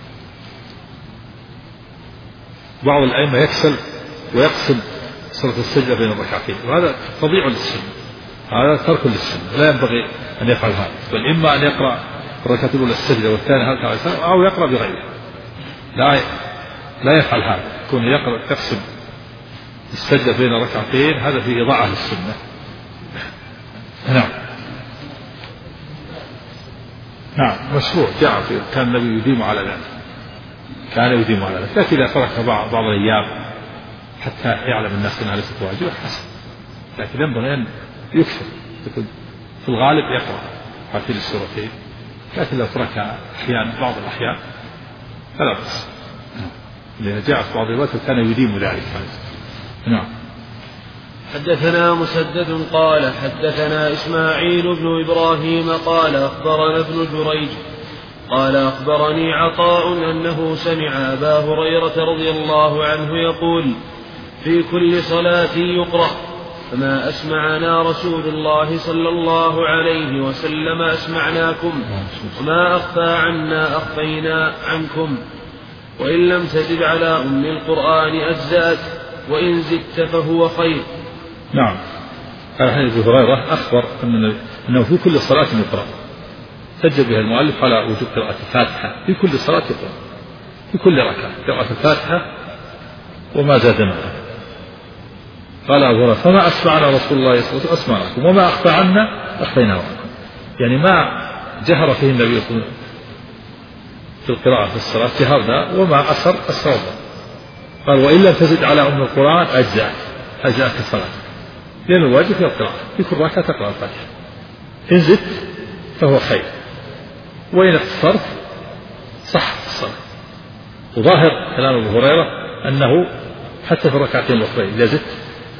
بعض الأئمة يكسل ويقسم صلاة السجدة بين الركعتين، وهذا تضيع للسنة، هذا ترك للسنة، لا ينبغي أن يفعل هذا. بل إما أن يقرأ الركعة الأولى السجدة والثانية هلك على اللسان، أو يقرأ بغيره، لا يفعل هذا. يكون يقسم السجدة بين ركعتين هذا فيه إضاعة للسنة. نعم مشروع جاء كان النبي يديم على ذلك، كان يديم على ذلك، لكن إذا ترك بعض الأيام حتى يعلم الناس أنها ليست واجبة حسن، لكن ينبغي أن يكثر، في الغالب يقرأ هاتين السورتين، لكن لو ترك أحيانا بعض الأحيان فلا بأس، لأن جاء في بعض الوقت كان يديم ذلك. نعم. حدثنا مسدد قال حدثنا إسماعيل بن إبراهيم قال أخبرنا ابن جريج قال أخبرني عطاء أنه سمع أبا هريرة رضي الله عنه يقول في كل صلاة يقرأ فما أسمعنا رسول الله صلى الله عليه وسلم أسمعناكم وما أخفى عنا أخفينا عنكم وإن لم تزد على أم القرآن أجزأت وإن زدت فهو خير. نعم. قال حديث أبي هريرة أخبر أنه في كل صلاة يقرأ، سجل بها المؤلف على وجوب قراءة الفاتحة في كل صلاة يقرأ، في كل ركعة قراءة الفاتحة وما زاد معها. قال أبو هريرة فما أسمعنا رسول الله صلى الله عليه وسلم أسمعناكم وما أخفى عنا أخفينا عنكم، يعني ما جهر فيه النبي صلى الله عليه وسلم في القراءة في الصلاة جهرنا وما أسر أسرنا. قال وإن لم تزد على أم القرآن أجزأت الصلاة، لأن الواجب في القراءة في كل ركعة تقرأ الفاتحة، إن زدت فهو خير وإن اقتصرت صح الصلاة. وظاهر كلام أبو هريرة أنه حتى في الركعتين الأخرى إذا زدت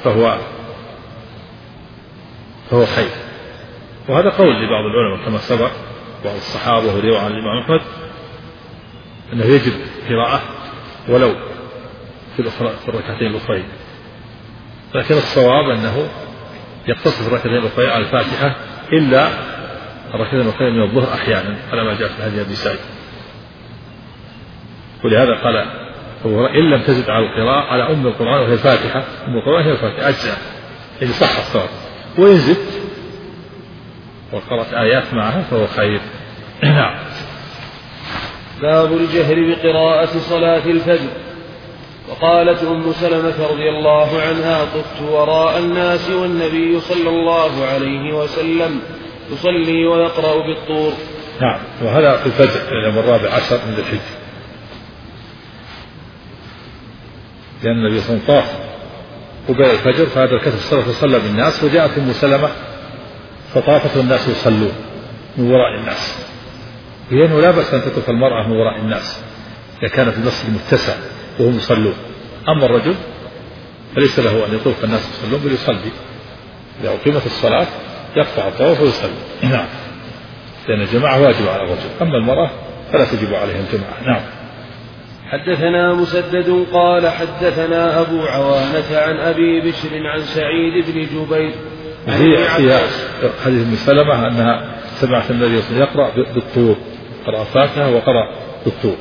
فهو خير، وهذا قول لبعض العلماء كما سبق بعض الصحابة ورواية عن الإمام أحمد أنه يجب قراءة ولو في الركعتين الأخرى، لكن الصواب أنه يقتصر في الركعتين الأخرى على الفاتحة إلا الركعتين الأخرى من الظهر أحيانا على ما جاء في هذه الرسالة. ولهذا قال إن لم تزد على القراءة على أم القرآن وهي الفاتحة، أم القرآن هي الفاتحة أجزاء، يعني صح الصواب، وإن زدت وقرأت آيات معها فهو خير. نعم. باب الجهر بقراءة صلاة الفجر. وقالت أم سلمة رضي الله عنها طفت وراء الناس والنبي صلى الله عليه وسلم يصلي ويقرأ بالطور. نعم. وهذا في الفجر اليوم 14 من الحجة، لأن النبي صلى الله عليه وسلم طاف قبيل الفجر فهذا الكثر الصلاة فصلى بالناس، وجاءت أم سلمة فطافت والناس يصلون من وراء الناس، لأنه لا بأس أن تطوف المرأة من وراء الناس إذا كان في المسجد متسع وهم يصلون. أما الرجل فليس له أن يطوف الناس يصلون بل يصلي، إذا أقيمت الصلاة يقطع الطواف ويصلي. نعم، لأن الجماعة واجب على الرجل، أما المرأة فلا تجب عليها الجماعة. نعم. حدثنا مسدد قال حدثنا أبو عوانة عن أبي بشر عن سعيد بن جبير. فيها حديث ابن سلمة أنها سمعت النبي يقرأ بالطور، قرأ فاتحة وقرأ بالطور،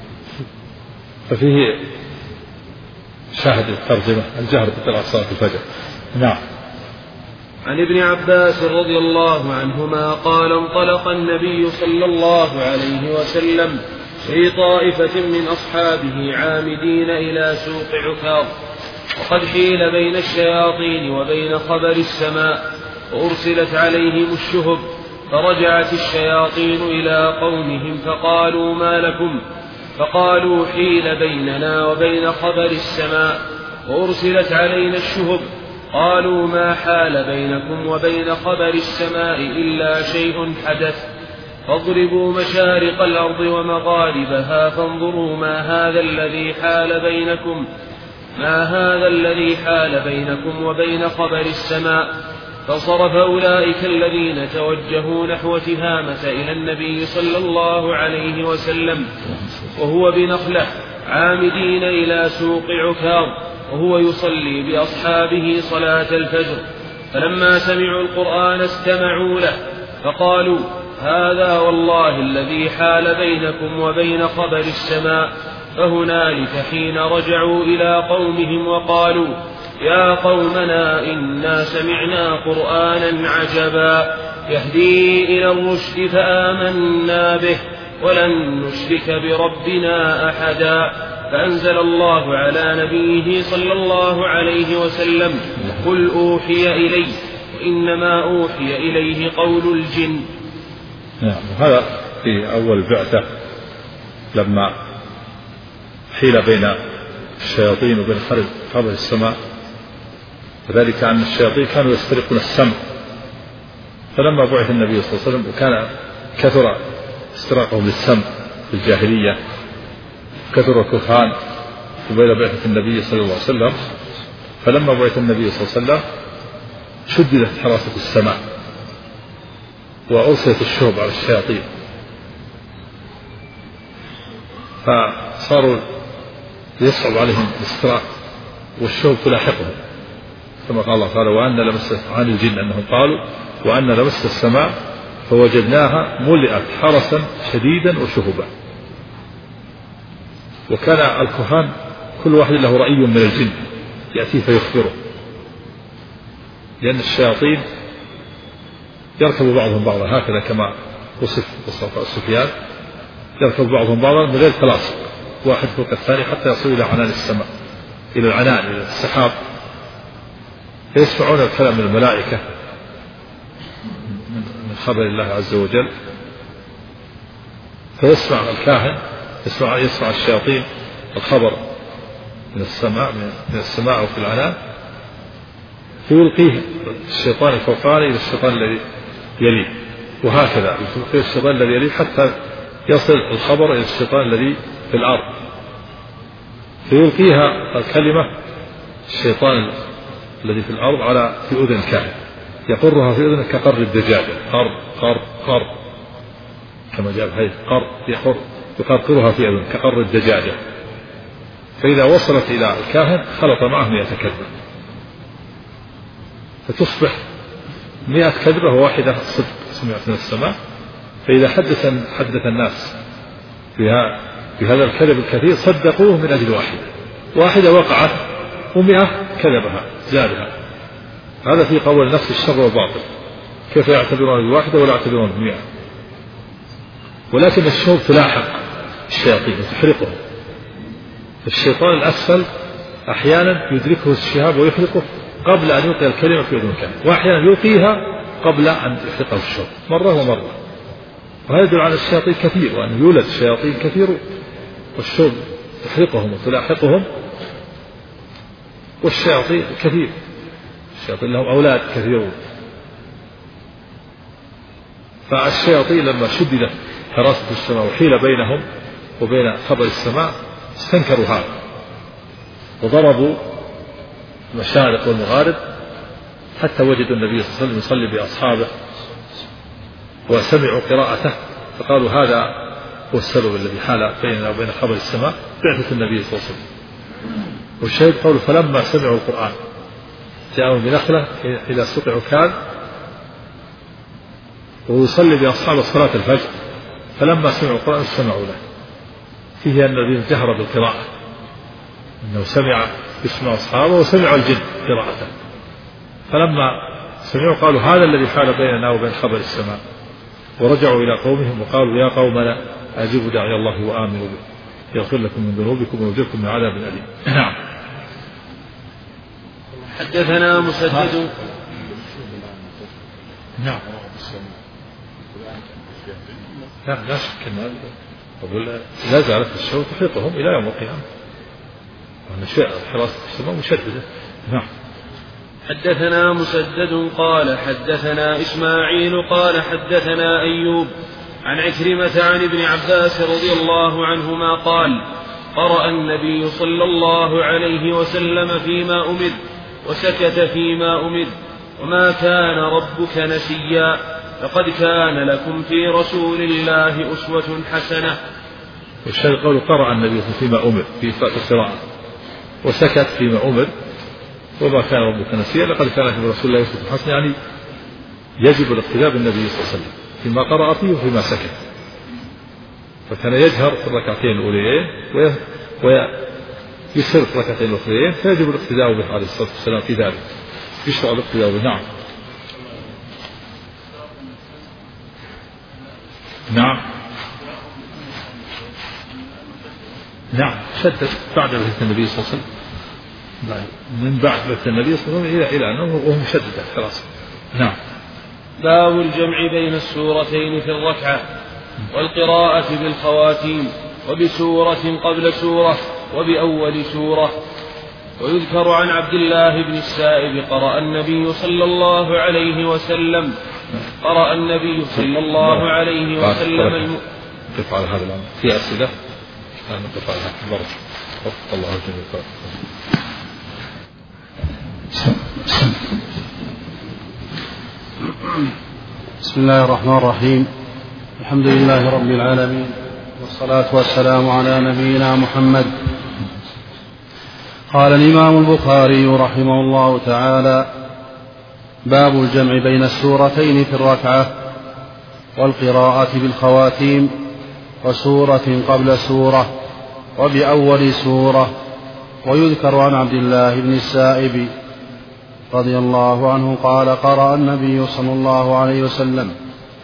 ففيه شاهد الترجمة الجهر بقراءة صلاة الفجر. نعم. عن ابن عباس رضي الله عنهما قال انطلق النبي صلى الله عليه وسلم في طائفة من أصحابه عامدين إلى سوق عكاظ، وقد حيل بين الشياطين وبين خبر السماء، وأرسلت عليهم الشهب، فرجعت الشياطين إلى قومهم فقالوا ما لكم؟ فقالوا حيل بيننا وبين خبر السماء وأرسلت علينا الشهب. قالوا ما حال بينكم وبين خبر السماء إلا شيء حدث، فاضربوا مشارق الأرض ومغاربها فانظروا ما هذا الذي حال بينكم وبين خبر السماء. فصرف أولئك الذين توجهوا نحو تهامة إلى النبي صلى الله عليه وسلم وهو بنخلة عامدين إلى سوق عكاظ وهو يصلي بأصحابه صلاة الفجر، فلما سمعوا القرآن استمعوا له فقالوا هذا والله الذي حال بينكم وبين خبر السماء. فهنالك حين رجعوا إلى قومهم وقالوا يا قومنا إنا سمعنا قرآنا عجبا يهدي إلى الرشد فآمنا به ولن نشرك بربنا أحدا. فأنزل الله على نبيه صلى الله عليه وسلم قل أوحي إلي وإنما أوحي إليه قول الجن. هذا في أول بعثة لما حيل بين الشياطين وبين خبر السماء، وذلك أن الشياطين كانوا يسترقون السمع، فلما بعث النبي صلى الله عليه وسلم وكان كثر استراقهم للسمع في الجاهلية، كثر الكهان قبيل بعثة النبي صلى الله عليه وسلم، فلما بعث النبي صلى الله عليه وسلم شددت حراسة السماء وأرسلت الشهب على الشياطين، فصاروا يصعب عليهم الاستراق والشهب تلاحقهم، كما قال الله تعالى وأن لمس عن الجن أنهم قالوا وأن لمس السماء فوجدناها ملئت حرسا شديدا وشهبا. وكان الكهان كل واحد له رأي من الجن يأتي فيخبره، لأن الشياطين يركب بعضهم بعضا هكذا كما وصف سفيان، يركب بعضهم بعضا من غير تلاصق، واحد فوق الثاني حتى يصل إلى عنان السماء، إلى العنان، إلى السحاب، فيسمعون الكلام من الملائكة من خبر الله عز وجل. فيسمع الكاهن يسمع الشياطين الخبر من السماء أو في العنان، فيلقيه الشيطان الفوقاني إلى الشيطان الذي يليه، وهكذا يلقيه الشيطان الذي يليه حتى يصل الخبر إلى الشيطان الذي في الأرض، فيلقيها الكلمة الشيطان الذي في الأرض في أذن الكاهن، يقرها في أذنه كقر الدجاجة، قر كما جاء بحديث قر يقرقرها في أذنه كقر الدجاجة، فإذا وصلت إلى الكاهن خلط معه 100 كذبة، فتصبح 100 كذبة واحدة صدق سمعت من السماء. فإذا حدث الناس بهذا الكذب الكثير صدقوه من أجل واحدة وقعت و100 كذبها زادها. هذا في قول نفس الشر والباطل، كيف يعتبرون الواحدة ولا يعتبرون 100. ولكن الشهب تلاحق الشياطين وتحرقهم، الشيطان الأسفل أحيانا يدركه الشهاب ويحرقه قبل أن يلقي الكلمة في أذن الكاهن، وأحيانا يلقيها قبل أن يحرقه الشهب مرة ومرة. وهذا يدل على الشياطين كثير، وأن يولد شياطين كثير والشهب تحرقهم وتلاحقهم، والشياطين كثير، الشياطين لهم أولاد كثيرون. فالشياطين لما شددت حراسة السماء وحيل بينهم وبين خبر السماء استنكروا هذا وضربوا المشارق والمغارب حتى وجدوا النبي صلى الله عليه وسلم يصلي بأصحابه وسمعوا قراءته فقالوا هذا هو السبب الذي حال بيننا وبين خبر السماء بعثة النبي صلى الله عليه وسلم. والشاهد قالوا فلما سمعوا القرآن جاءوا بنخلة إلى سوق عكاظ ويصلي بأصحابه صلاة الفجر فلما سمعوا القرآن استمعوا له فيه أن الذي جهر بالقراءة أنه يسمع أصحابه وسمعوا الجن قراءته فلما سمعوا قالوا هذا الذي حال بيننا وبين خبر السماء ورجعوا إلى قومهم وقالوا يا قومنا أجيبوا داعي الله وآمنوا به يغفر لكم من ذنوبكم ويجركم من عذاب أليم. نعم. حدثنا مسدد. نعم. لا شك أن لا زالت الشهوة تحيطهم إلى يوم القيامة وأن حراسة السماء مشددة. نعم. حدثنا مسدد قال حدثنا إسماعيل قال حدثنا أيوب عن عكرمة عن ابن عباس رضي الله عنهما قال قرأ النبي صلى الله عليه وسلم فيما أمر وسكت فيما أمر وما كان ربك نسيا لقد كان لكم في رسول الله أسوة حسنة. والشيخ قال قرأ النبي فيما أمر في القراءة وسكت فيما أمر وما كان ربك نسيا لقد كان لكم في رسول الله أسوة حسنة يعني يجب الاقتداء بالنبي صلى الله عليه وسلم فيما قرأ فيه وفيما سكت فكان يجهر في الركعتين الأوليين ويسر في الركعتين الأخرين فيجب الاقتداء به عليه الصلاة والسلام في ذلك يشرع الاقتداء به. نعم. نعم. نعم شدد بعد بعثة النبي صلى الله عليه وسلم من بعد بعثة النبي صلى الله عليه وسلم إلى أنه وهو مشدد خلاص. نعم. باب الجمع بين السورتين في الركعة والقراءة بالخواتيم وبسورة قبل سورة وبأول سورة. ويذكر عن عبد الله بن السائب قرأ النبي صلى الله عليه وسلم نقف على هذا الأمر في أسئلة نقف على هذا الأمر وفق الله جل بسم الله الرحمن الرحيم. الحمد لله رب العالمين والصلاة والسلام على نبينا محمد. قال الإمام البخاري رحمه الله تعالى باب الجمع بين السورتين في الركعة والقراءة بالخواتيم وسورة قبل سورة وبأول سورة. ويذكر عن عبد الله بن السائب رضي الله عنه قال قرأ النبي صلى الله عليه وسلم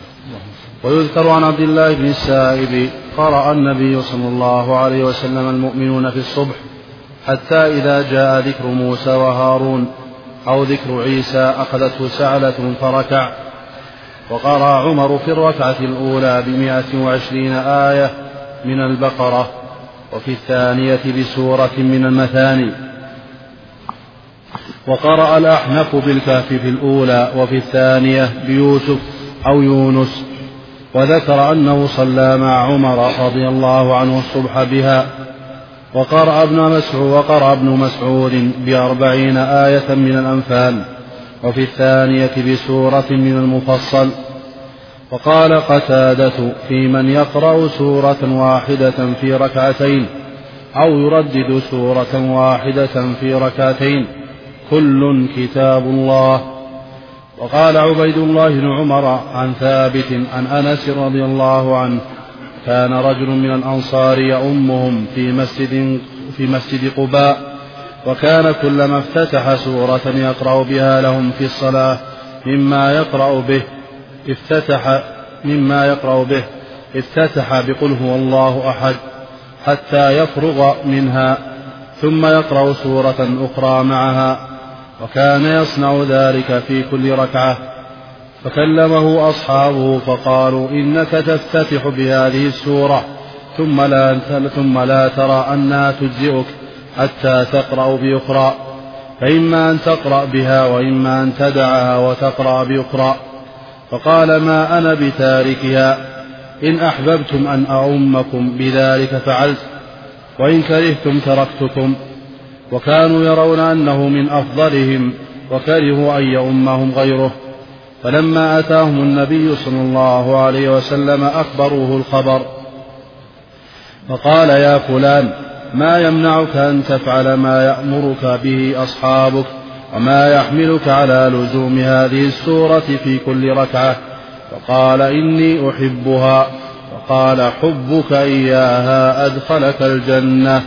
المؤمنون في الصبح حتى إذا جاء ذكر موسى وهارون أو ذكر عيسى أخذته سعلة فركع. وقرأ عمر في الركعة الأولى 120 آية من البقرة وفي الثانية بسورة من المثاني. وقرأ الأحنف بالكهف في الأولى وفي الثانية بيوسف أو يونس. وذكر أنه صلى مع عمر رضي الله عنه الصبح بها. وقرأ ابن مسعود 40 آية من الأنفال وفي الثانية بسورة من المفصل. وقال قتادة في من يقرأ سورة واحدة في ركعتين أو يردد سورة واحدة في ركعتين كل كتاب الله. وقال عبيد الله بن عمر عن ثابت عن أنس رضي الله عنه كان رجل من الأنصار يؤمهم في مسجد قباء وكان كلما افتتح سورة يقرأ بها لهم في الصلاة مما يقرأ به افتتح بقل هو الله أحد حتى يفرغ منها ثم يقرأ سورة أخرى معها وكان يصنع ذلك في كل ركعة. فكلمه أصحابه فقالوا إنك تفتتح بهذه السورة ثم لا ترى أنها تجزئك حتى تقرأ بأخرى فإما أن تقرأ بها وإما أن تدعها وتقرأ بأخرى. فقال ما أنا بتاركها، إن أحببتم أن أؤمكم بذلك فعلت، وإن كرهتم تركتكم. وكانوا يرون أنه من أفضلهم، وكرهوا أن يؤمهم غيره. فلما أتاهم النبي صلى الله عليه وسلم أخبروه الخبر، فقال يا فلان ما يمنعك أن تفعل ما يأمرك به أصحابك، وما يحملك على لزوم هذه السورة في كل ركعة؟ فقال إني أحبها. فقال حبك إياها أدخلك الجنة.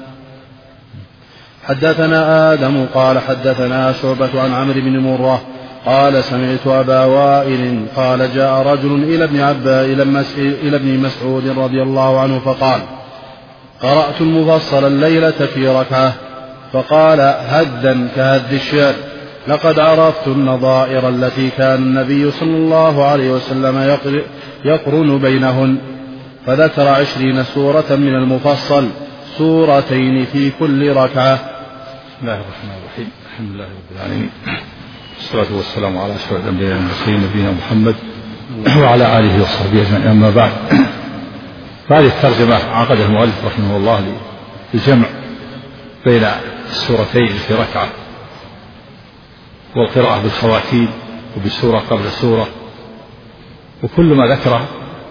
حدثنا آدم قال حدثنا شعبة عن عمرو بن مرة قال سمعت أبا وائل قال جاء رجل إلى ابن مسعود رضي الله عنه فقال قرأت المفصل الليلة في ركعة. فقال هدا كهد الشعر، لقد عرفت النظائر التي كان النبي صلى الله عليه وسلم يقرن بينهن. فذكر 20 سورة من المفصل، سورتين في كل ركعة. بسم الله الرحمن الرحيم، الحمد لله رب العالمين، والصلاة والسلام على أشرف الأنبياء والمرسلين نبينا محمد وعلى آله وصحبه أجمعين. أما بعد، فهذه الترجمة عقدها المؤلف رحمه الله للجمع بين السورتين في ركعة، والقراءة بالخواتيم وبالسورة قبل السورة، وكل ما ذكره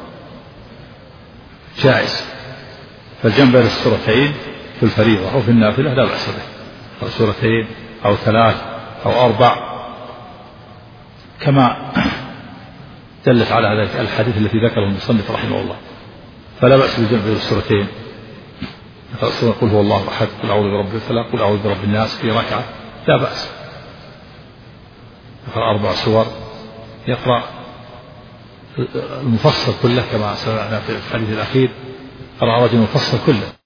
جائز. فالجمع بين السورتين في الفريضة أو في النافلة لا بأس به، سورتين أو 3 أو 4 كما دلت على ذلك الحديث التي ذكره المصنف رحمه الله. فلا بأس بالجمع بين السورتين، قل هو الله أحد، قل أعوذ برب الفلق، قل أعوذ برب الناس في ركعة لا بأس. يقرأ 4 سور، يقرأ المفصل كله كما سمعنا في الحديث الأخير، قرأ رجل المفصل كله